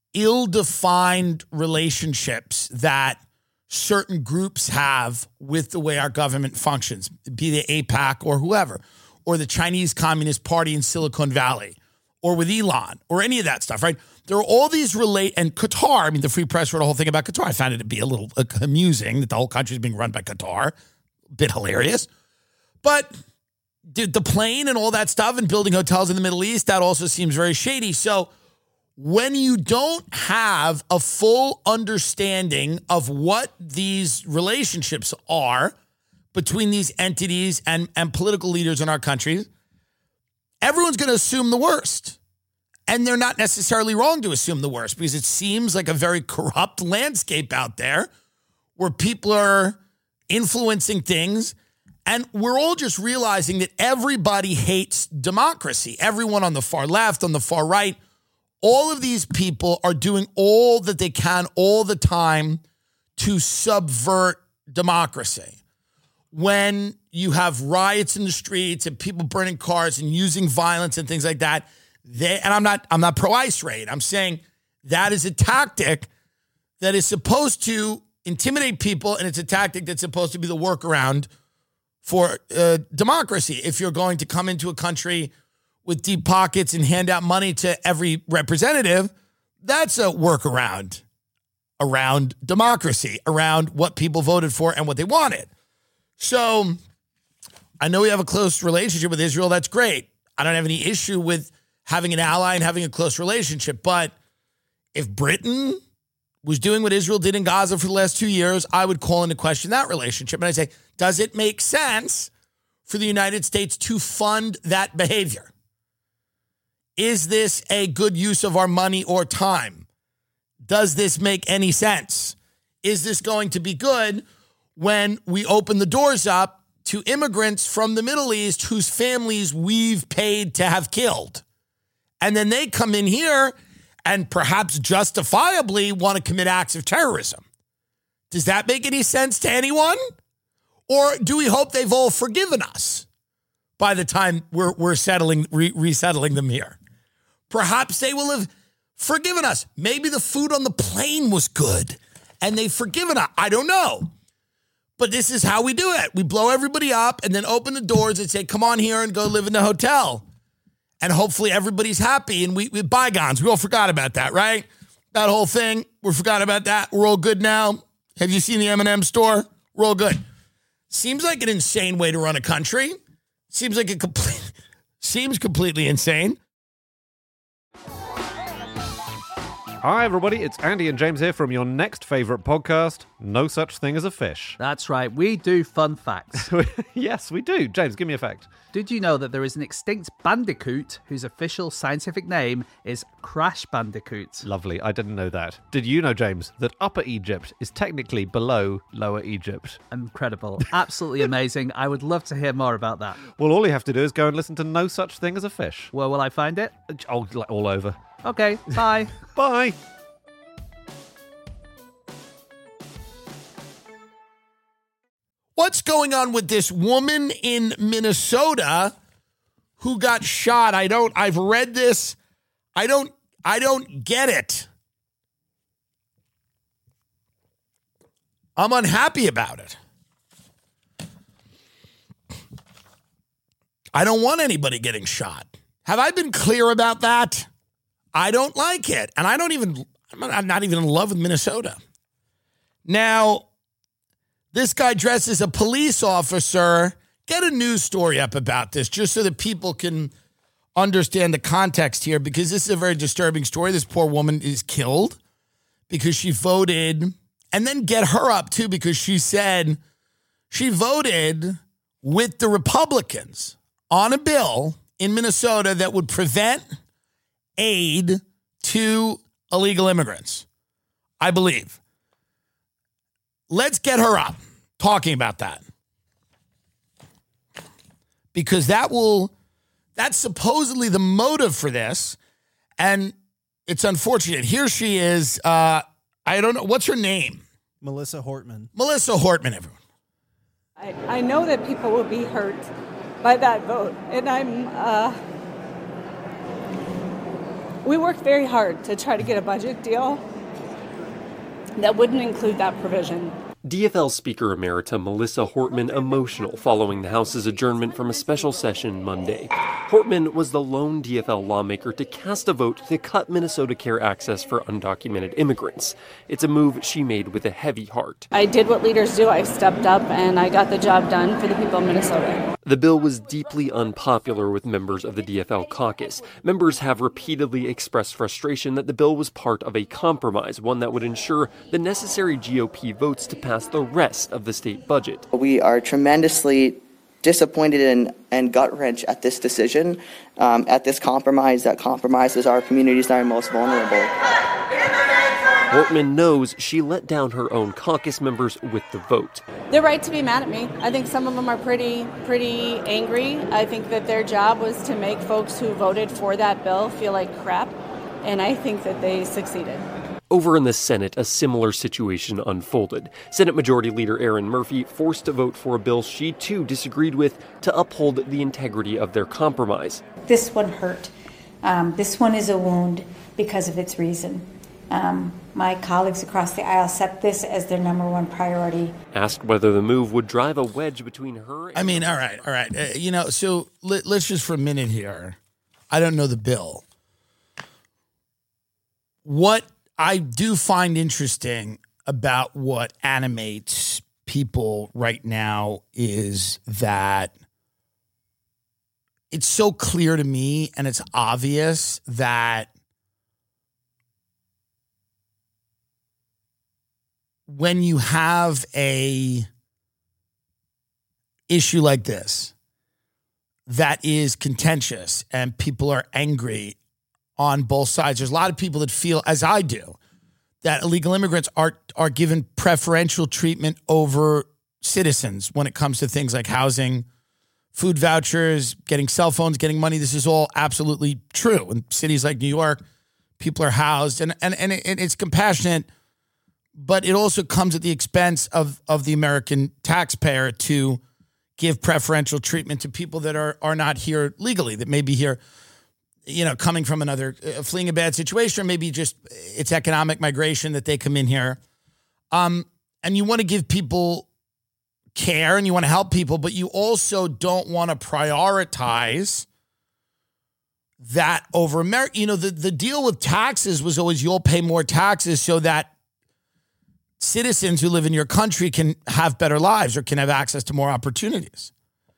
ill-defined relationships that certain groups have with the way our government functions, be they AIPAC or whoever, or the Chinese Communist Party in Silicon Valley, or with Elon, or any of that stuff, right? There are all these relate, and Qatar, I mean, the Free Press wrote a whole thing about Qatar. I found it to be a little uh, amusing that the whole country is being run by Qatar. A bit hilarious. But the plane and all that stuff and building hotels in the Middle East, that also seems very shady. So when you don't have a full understanding of what these relationships are between these entities and, and political leaders in our country, everyone's going to assume the worst. And they're not necessarily wrong to assume the worst, because it seems like a very corrupt landscape out there where people are influencing things. And we're all just realizing that everybody hates democracy. Everyone on the far left, on the far right, all of these people are doing all that they can all the time to subvert democracy. when you have riots in the streets and people burning cars and using violence and things like that, they, and I'm not I'm not pro-ICE raid. I'm saying that is a tactic that is supposed to intimidate people, and it's a tactic that's supposed to be the workaround for uh, democracy. If you're going to come into a country with deep pockets and hand out money to every representative, that's a workaround around democracy, around what people voted for and what they wanted. So I know we have a close relationship with Israel. That's great. I don't have any issue with having an ally and having a close relationship. But if Britain was doing what Israel did in Gaza for the last two years, I would call into question that relationship. And I say, does it make sense for the United States to fund that behavior? Is this a good use of our money or time? Does this make any sense? Is this going to be good when we open the doors up to immigrants from the Middle East whose families we've paid to have killed? And then they come in here and perhaps justifiably want to commit acts of terrorism. Does that make any sense to anyone? Or do we hope they've all forgiven us by the time we're, we're settling, re- resettling them here? Perhaps they will have forgiven us. Maybe the food on the plane was good and they've forgiven us. I don't know. But this is how we do it. We blow everybody up and then open the doors and say, come on here and go live in the hotel. And hopefully everybody's happy and we, we bygones. We all forgot about that, right? That whole thing. We forgot about that. We're all good now. Have you seen the M and M store? We're all good. Seems like an insane way to run a country. Seems like a complete, seems completely insane. Hi, everybody. It's Andy and James here from your next favorite podcast, No Such Thing as a Fish. That's right. We do fun facts. Yes, we do. James, give me a fact. Did you know that there is an extinct bandicoot whose official scientific name is Crash Bandicoot? Lovely. I didn't know that. Did you know, James, that Upper Egypt is technically below Lower Egypt? Incredible. Absolutely amazing. I would love to hear more about that. Well, all you have to do is go and listen to No Such Thing as a Fish. Where will I find it? Oh, all over. Okay, bye. Bye. What's going on with this woman in Minnesota who got shot? I don't, I've read this. I don't, I don't get it. I'm unhappy about it. I don't want anybody getting shot. Have I been clear about that? I don't like it. And I don't even, I'm not even in love with Minnesota. Now, this guy dressed as a police officer. Get a news story up about this just so that people can understand the context here, because this is a very disturbing story. This poor woman is killed because she voted, and then get her up too, because she said she voted with the Republicans on a bill in Minnesota that would prevent aid to illegal immigrants, I believe. Let's get her up talking about that. Because that will, that's supposedly the motive for this. And it's unfortunate. Here she is. Uh, I don't know. What's her name? Melissa Hortman. Melissa Hortman, everyone. I, I know that people will be hurt by that vote. And I'm, uh, we worked very hard to try to get a budget deal that wouldn't include that provision. D F L Speaker Emerita Melissa Hortman emotional following the House's adjournment from a special session Monday. Hortman was the lone D F L lawmaker to cast a vote to cut Minnesota Care access for undocumented immigrants. It's a move she made with a heavy heart. I did what leaders do. I stepped up and I got the job done for the people of Minnesota. The bill was deeply unpopular with members of the D F L caucus. Members have repeatedly expressed frustration that the bill was part of a compromise, one that would ensure the necessary G O P votes to pass the rest of the state budget. We are tremendously disappointed and, and gut-wrenched at this decision, um, at this compromise that compromises our communities that are most vulnerable. Hortman knows she let down her own caucus members with the vote. They're right to be mad at me. I think some of them are pretty, pretty angry. I think that their job was to make folks who voted for that bill feel like crap, and I think that they succeeded. Over in the Senate, a similar situation unfolded. Senate Majority Leader Erin Murphy forced to vote for a bill she too disagreed with to uphold the integrity of their compromise. This one hurt. Um, this one is a wound because of its reason. Um, my colleagues across the aisle set this as their number one priority. Asked whether the move would drive a wedge between her and... I mean, all right, all right. Uh, you know, so let, let's just for a minute here. I don't know the bill. What I do find interesting about what animates people right now is that it's so clear to me and it's obvious that when you have a issue like this that is contentious and people are angry on both sides, there's a lot of people that feel, as I do, that illegal immigrants are are given preferential treatment over citizens when it comes to things like housing, food vouchers, getting cell phones, getting money. This is all absolutely true. In cities like New York, people are housed, and and and it's compassionate, but it also comes at the expense of of the American taxpayer to give preferential treatment to people that are are not here legally, that may be here, you know, coming from another, uh, fleeing a bad situation, or maybe just it's economic migration that they come in here. Um, and you want to give people care and you want to help people, but you also don't want to prioritize that over America. You know, the, the deal with taxes was always you'll pay more taxes so that citizens who live in your country can have better lives or can have access to more opportunities.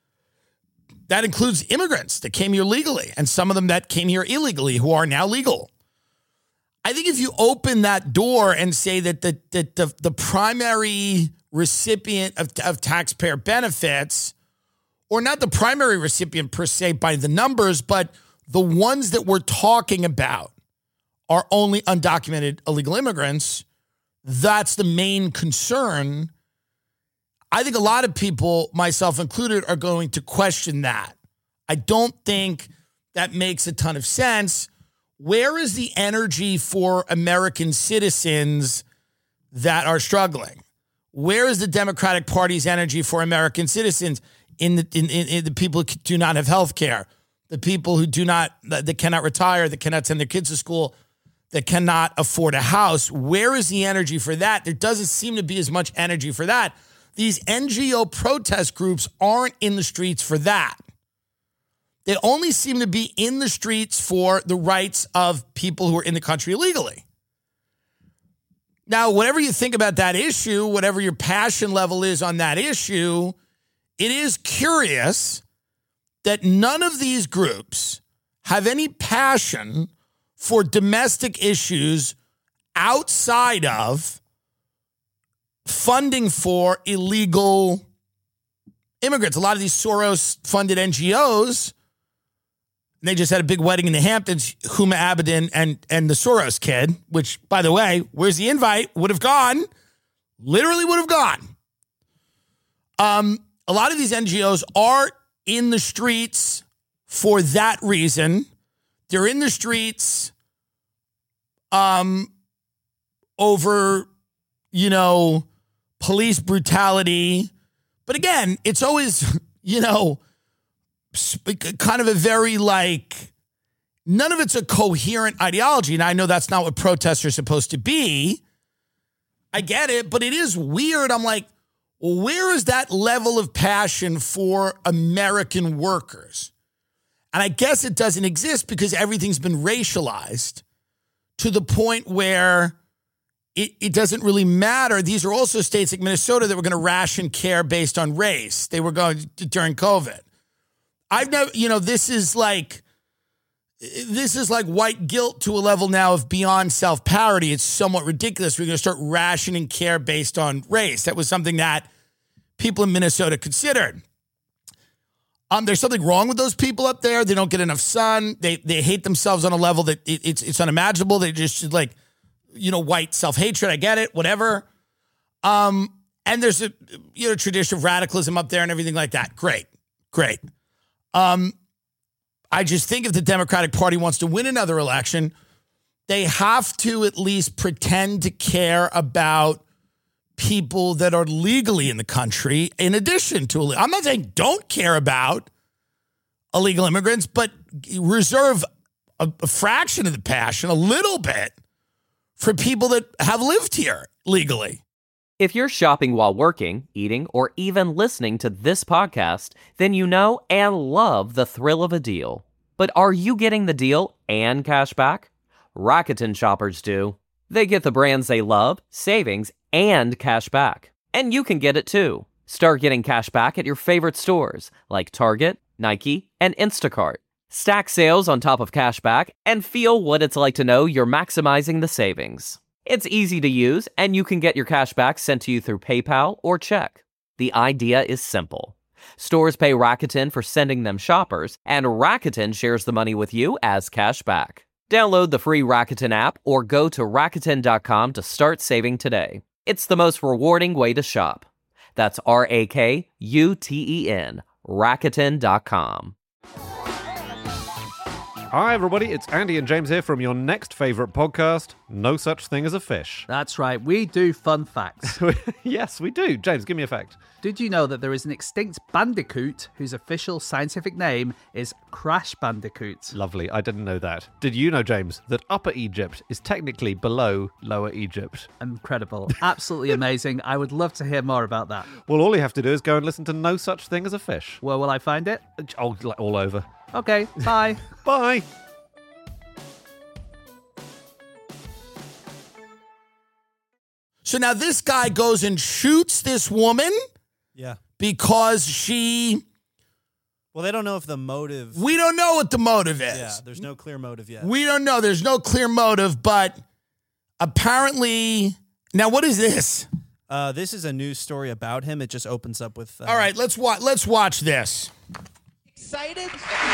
That includes immigrants that came here legally and some of them that came here illegally who are now legal. I think if you open that door and say that the, that the, the primary recipient of, of taxpayer benefits, or not the primary recipient per se by the numbers, but the ones that we're talking about are only undocumented illegal immigrants, that's the main concern. I think a lot of people, myself included, are going to question that. I don't think that makes a ton of sense. Where is the energy for American citizens that are struggling? Where is the Democratic Party's energy for American citizens in the in, in, in the people who do not have health care, the people who do not that cannot retire, that cannot send their kids to school, that cannot afford a house? Where is the energy for that? There doesn't seem to be as much energy for that. These N G O protest groups aren't in the streets for that. They only seem to be in the streets for the rights of people who are in the country illegally. Now, whatever you think about that issue, whatever your passion level is on that issue, it is curious that none of these groups have any passion for domestic issues outside of funding for illegal immigrants. A lot of these Soros-funded N G Os, they just had a big wedding in the Hamptons, Huma Abedin and, and the Soros kid, which, by the way, where's the invite? Would have gone. Literally would have gone. Um, a lot of these N G Os are in the streets for that reason. They're in the streets um, over, you know, police brutality. But again, it's always, you know, kind of a very like, none of it's a coherent ideology. And I know that's not what protests are supposed to be. I get it, but it is weird. I'm like, well, where is that level of passion for American workers? And I guess it doesn't exist because everything's been racialized to the point where it, it doesn't really matter. These are also states like Minnesota that were going to ration care based on race. They were going to, during COVID. I've never, you know, this is like, this is like white guilt to a level now of beyond self-parody. It's somewhat ridiculous. We're going to start rationing care based on race. That was something that people in Minnesota considered. Um, there's something wrong with those people up there. They don't get enough sun. They they hate themselves on a level that it, it's it's unimaginable. They just like, you know, white self-hatred. I get it, whatever. Um, and there's a you know tradition of radicalism up there and everything like that. Great, great. Um, I just think if the Democratic Party wants to win another election, they have to at least pretend to care about people that are legally in the country in addition to, I'm not saying don't care about illegal immigrants, but reserve a, a fraction of the passion, a little bit, for people that have lived here legally. If you're shopping while working, eating, or even listening to this podcast, then you know and love the thrill of a deal. But are you getting the deal and cash back? Rakuten shoppers do. They get the brands they love, savings, and cash back. And you can get it too. Start getting cash back at your favorite stores like Target, Nike, and Instacart. Stack sales on top of cash back and feel what it's like to know you're maximizing the savings. It's easy to use, and you can get your cash back sent to you through PayPal or check. The idea is simple. Stores pay Rakuten for sending them shoppers, and Rakuten shares the money with you as cash back. Download the free Rakuten app or go to Rakuten dot com to start saving today. It's the most rewarding way to shop. That's R A K U T E N, Rakuten dot com. Hi, everybody. It's Andy and James here from your next favorite podcast, No Such Thing as a Fish. That's right. We do fun facts. Yes, we do. James, give me a fact. Did you know that there is an extinct bandicoot whose official scientific name is Crash Bandicoot? Lovely. I didn't know that. Did you know, James, that Upper Egypt is technically below Lower Egypt? Incredible. Absolutely amazing. I would love to hear more about that. Well, all you have to do is go and listen to No Such Thing as a Fish. Where will I find it? Oh, all over. Okay, bye. Bye. So now this guy goes and shoots this woman. Yeah. Because she... Well, they don't know if the motive... We don't know what the motive is. Yeah, there's no clear motive yet. We don't know. There's no clear motive, but apparently... Now, what is this? Uh, this is a news story about him. It just opens up with... Uh, All right, let's wa- let's watch this. Excited?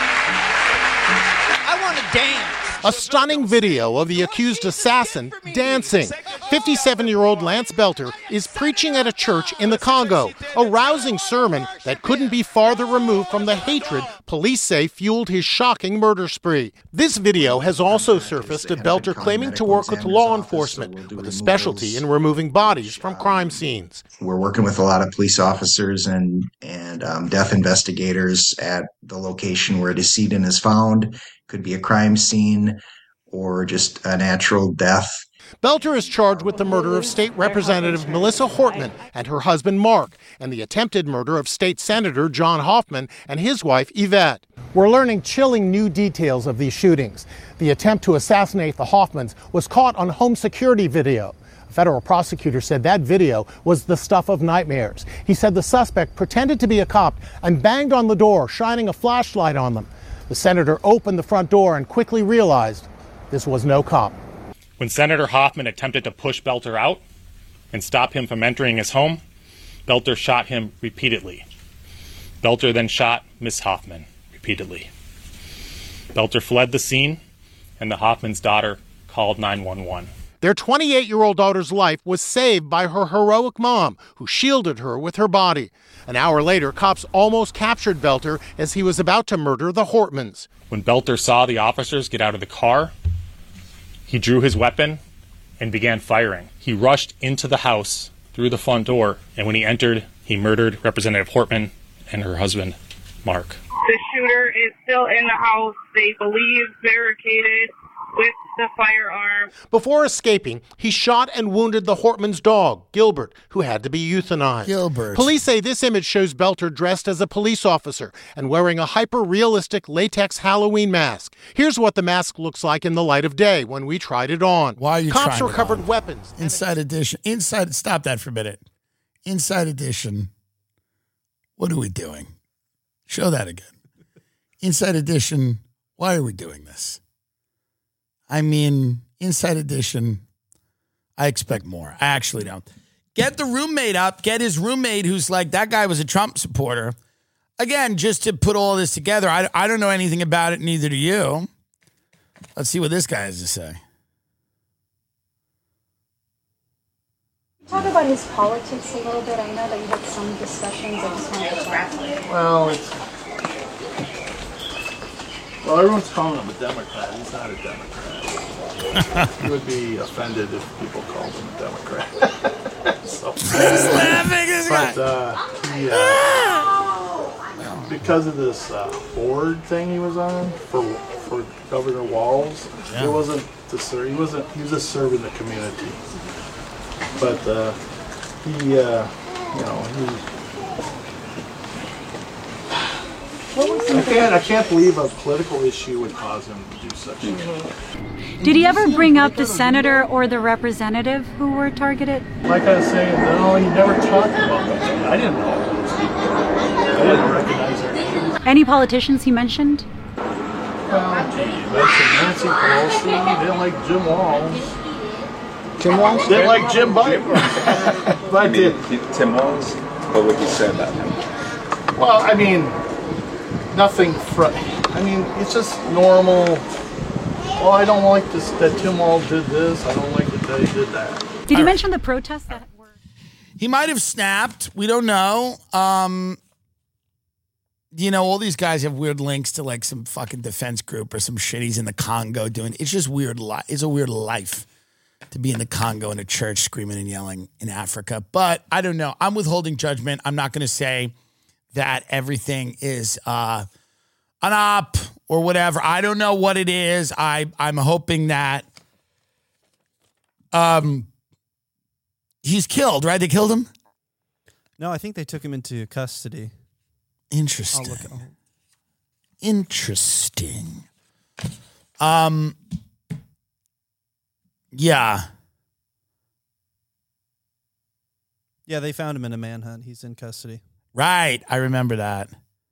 I want to dance. A stunning video of the accused assassin dancing. fifty-seven-year-old Lance Belter is preaching at a church in the Congo, a rousing sermon that couldn't be farther removed from the hatred police say fueled his shocking murder spree. This video has also surfaced of Belter claiming to work with law enforcement with a specialty in removing bodies from crime scenes. We're working with a lot of police officers and, and um, death investigators at the location where a decedent is found. Could be a crime scene or just a natural death. Belter is charged with the murder of State Representative Melissa Hortman and her husband Mark, and the attempted murder of State Senator John Hoffman and his wife Yvette. We're learning chilling new details of these shootings. The attempt to assassinate the Hoffmans was caught on home security video. A federal prosecutor said that video was the stuff of nightmares. He said the suspect pretended to be a cop and banged on the door, shining a flashlight on them. The senator opened the front door and quickly realized this was no cop. When Senator Hoffman attempted to push Belter out and stop him from entering his home, Belter shot him repeatedly. Belter then shot Miss Hoffman repeatedly. Belter fled the scene, and the Hoffman's daughter called nine one one. Their twenty-eight-year-old daughter's life was saved by her heroic mom, who shielded her with her body. An hour later, cops almost captured Belter as he was about to murder the Hortmans. When Belter saw the officers get out of the car, he drew his weapon and began firing. He rushed into the house through the front door, and when he entered, he murdered Representative Hortman and her husband, Mark. The shooter is still in the house. They believe barricaded with the firearm. Before escaping, he shot and wounded the Hortman's dog, Gilbert, who had to be euthanized. Gilbert. Police say this image shows Belter dressed as a police officer and wearing a hyper-realistic latex Halloween mask. Here's what the mask looks like in the light of day when we tried it on. Why are you Cops trying recovered it on? weapons. Inside Edition. Inside. Stop that for a minute. Inside Edition. What are we doing? Show that again. Inside Edition. Why are we doing this? I mean, Inside Edition, I expect more. I actually don't. Get the roommate up. Get his roommate who's like, that guy was a Trump supporter. Again, just to put all this together. I, I don't know anything about it, neither do you. Let's see what this guy has to say. Talk about his politics a little bit. I know that you had some discussions. I just wanted to talk. Well, it's... Well, everyone's calling him a Democrat. He's not a Democrat. he would be offended if people called him a Democrat. so, He's laughing. This but guy. uh, he, uh, because of this uh, board thing he was on for for Governor Walz, Yeah. it wasn't to serve. He wasn't. He was just serving the community. But uh, he, uh, you know, he. I can't. I can't believe a political issue would cause him to do such a thing. Did he ever bring up the senator or the representative who were targeted? Like I was saying, no, he never talked about them. I didn't know those people. I didn't recognize their names. Any politicians he mentioned? Well, gee, mentioned Nancy Pelosi. Didn't like Jim Walz. Tim Walz? Didn't like Jim Biden. But I mean, he, Tim Walz? What would you say about him? well, I mean, nothing. Fr- I mean, it's just normal. Well, I don't like this that Tim Walz did this. I don't like it that he did that. Did he mention the protests that were? He might have snapped. We don't know. Um, you know, all these guys have weird links to like some fucking defense group or some shit he's in the Congo doing. It's just weird. Li- it's a weird life to be in the Congo in a church screaming and yelling in Africa. But I don't know. I'm withholding judgment. I'm not going to say that everything is uh, an op or whatever. I don't know what it is. I, I'm hoping that um, he's killed, right? They killed him? No, I think they took him into custody. Interesting. I'll look, I'll... Interesting. Um, yeah. Yeah, they found him in a manhunt. He's in custody. Right. I remember that.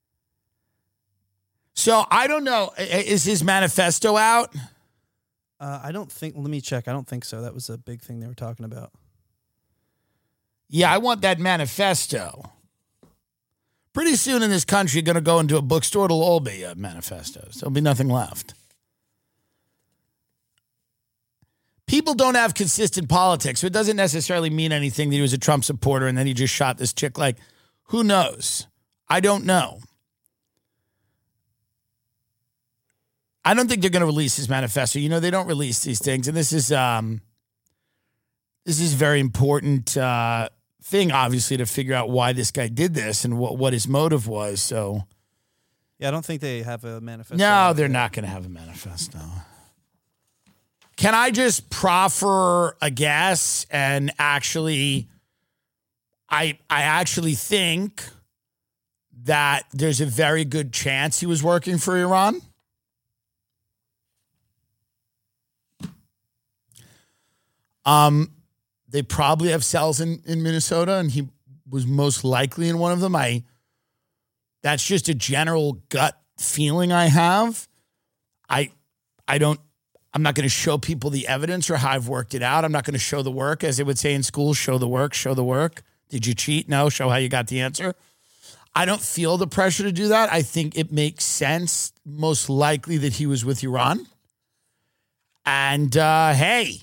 So I don't know. Is his manifesto out? Uh, I don't think, let me check. I don't think so. That was a big thing they were talking about. Yeah, I want that manifesto. Pretty soon in this country, you're going to go into a bookstore, it'll all be uh, manifestos. There'll be nothing left. People don't have consistent politics, so it doesn't necessarily mean anything that he was a Trump supporter and then he just shot this chick. Like, who knows? I don't know. I don't think they're going to release his manifesto. You know, they don't release these things, and this is um, this is very important uh, thing, obviously, to figure out why this guy did this and what, what his motive was. So, Yeah, I don't think they have a manifesto. no, they're not going to have a manifesto. Can I just proffer a guess and actually, I I actually think that there's a very good chance he was working for Iran? Um, they probably have cells in, in Minnesota, and he was most likely in one of them. I that's just a general gut feeling I have. I I don't I'm not going to show people the evidence or how I've worked it out. I'm not going to show the work, as they would say in school, show the work, show the work. Did you cheat? No, show how you got the answer. I don't feel the pressure to do that. I think it makes sense, most likely, that he was with Iran. And uh, hey,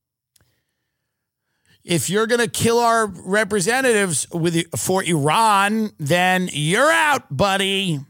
if you're going to kill our representatives with for Iran, then you're out, buddy.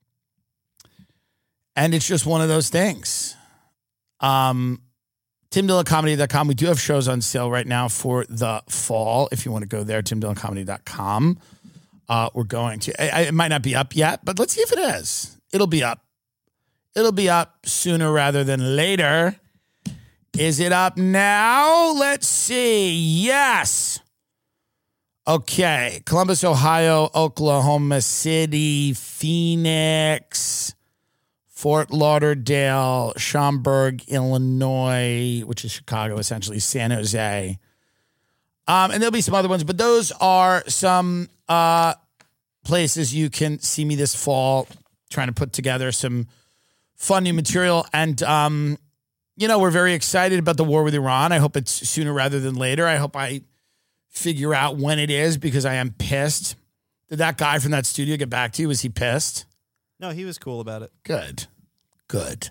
And it's just one of those things. Um, tim dillon comedy dot com. We do have shows on sale right now for the fall. If you want to go there, tim dillon comedy dot com. Uh, we're going to, I, it might not be up yet, but let's see if it is. It'll be up. It'll be up sooner rather than later. Is it up now? Let's see. Yes. Okay. Columbus, Ohio, Oklahoma City, Phoenix, Fort Lauderdale, Schaumburg, Illinois, which is Chicago, essentially, San Jose. Um, and there'll be some other ones, but those are some uh, places you can see me this fall, trying to put together some fun new material. And, um, you know, we're very excited about the war with Iran. I hope it's sooner rather than later. I hope I figure out when it is, because I am pissed. Did that guy from that studio get back to you? Was he pissed? No, he was cool about it. Good. Good.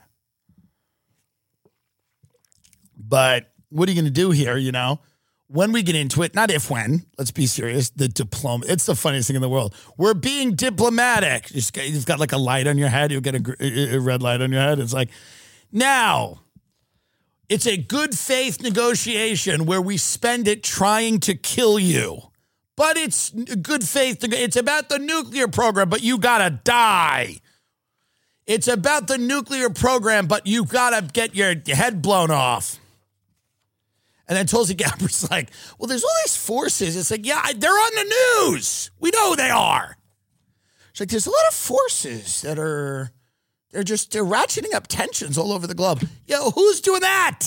But what are you going to do here, you know? When we get into it, not if, when, let's be serious, the diploma, it's the funniest thing in the world. We're being diplomatic. Just, you've got like a light on your head. You'll get a, a red light on your head. It's like, now, It's a good faith negotiation where we spend it trying to kill you. But it's good faith. It's about the nuclear program, but you gotta die. It's about the nuclear program, but you gotta get your head blown off. And then Tulsi Gabbard's like, well, there's all these forces. It's like, yeah, they're on the news. We know who they are. She's like, there's a lot of forces that are, they're just, they're ratcheting up tensions all over the globe. Yo, who's doing that?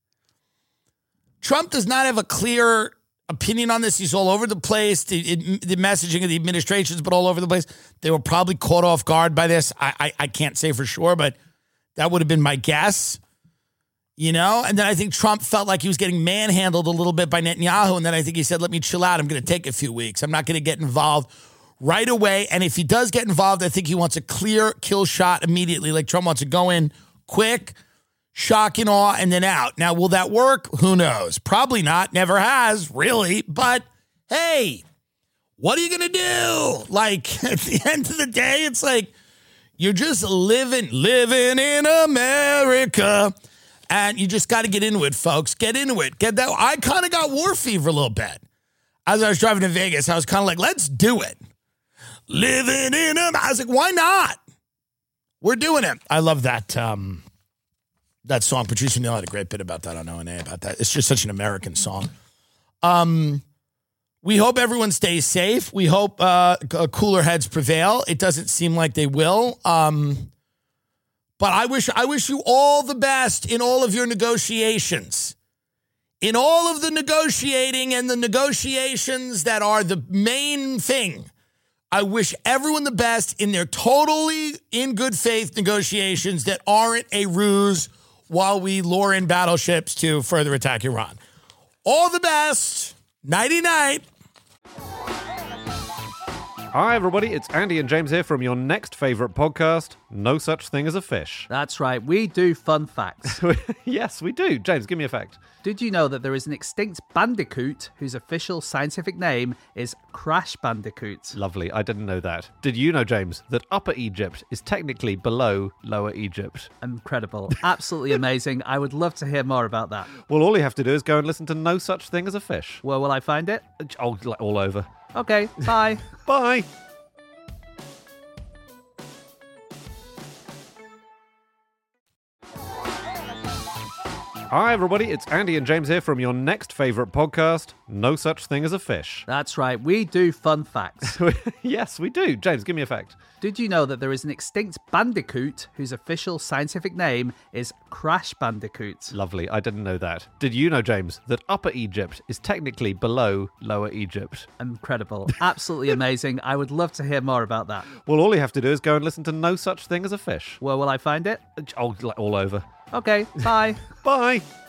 Trump does not have a clear opinion on this. He's all over the place. The, it, the messaging of the administration's been all over the place. They were probably caught off guard by this. I, I, I can't say for sure, but that would have been my guess. You know? And then I think Trump felt like he was getting manhandled a little bit by Netanyahu. And then I think he said, let me chill out. I'm going to take a few weeks. I'm not going to get involved right away. And if he does get involved, I think he wants a clear kill shot immediately. Like Trump wants to go in quick, shock and awe, and then out. Now, will that work? Who knows? Probably not. Never has, really. But hey, what are you going to do? Like, at the end of the day, it's like you're just living, living in America. And you just got to get into it, folks. Get into it. Get that. I kind of got war fever a little bit. As I was driving to Vegas, I was kind of like, let's do it. Living in America. I was like, why not? We're doing it. I love that. Um, That song, Patrice O'Neal had a great bit about that on O N A about that. It's just such an American song. Um, we hope everyone stays safe. We hope uh, cooler heads prevail. It doesn't seem like they will. Um, but I wish I wish you all the best in all of your negotiations. In all of the negotiating and the negotiations that are the main thing. I wish everyone the best in their totally in good faith negotiations that aren't a ruse while we lure in battleships to further attack Iran. All the best. Nighty-night. Hi, everybody. It's Andy and James here from your next favorite podcast, No Such Thing as a Fish. That's right. We do fun facts. Yes, we do. James, give me a fact. Did you know that there is an extinct bandicoot whose official scientific name is Crash Bandicoot? Lovely. I didn't know that. Did you know, James, that Upper Egypt is technically below Lower Egypt? Incredible. Absolutely amazing. I would love to hear more about that. Well, all you have to do is go and listen to No Such Thing as a Fish. Where will I find it? Oh, all over. Okay, bye. Bye. Hi, everybody. It's Andy and James here from your next favorite podcast, No Such Thing as a Fish. That's right. We do fun facts. Yes, we do. James, give me a fact. Did you know that there is an extinct bandicoot whose official scientific name is Crash Bandicoot? Lovely. I didn't know that. Did you know, James, that Upper Egypt is technically below Lower Egypt? Incredible. Absolutely amazing. I would love to hear more about that. Well, all you have to do is go and listen to No Such Thing as a Fish. Where will I find it? Oh, all over. Okay, bye. Bye.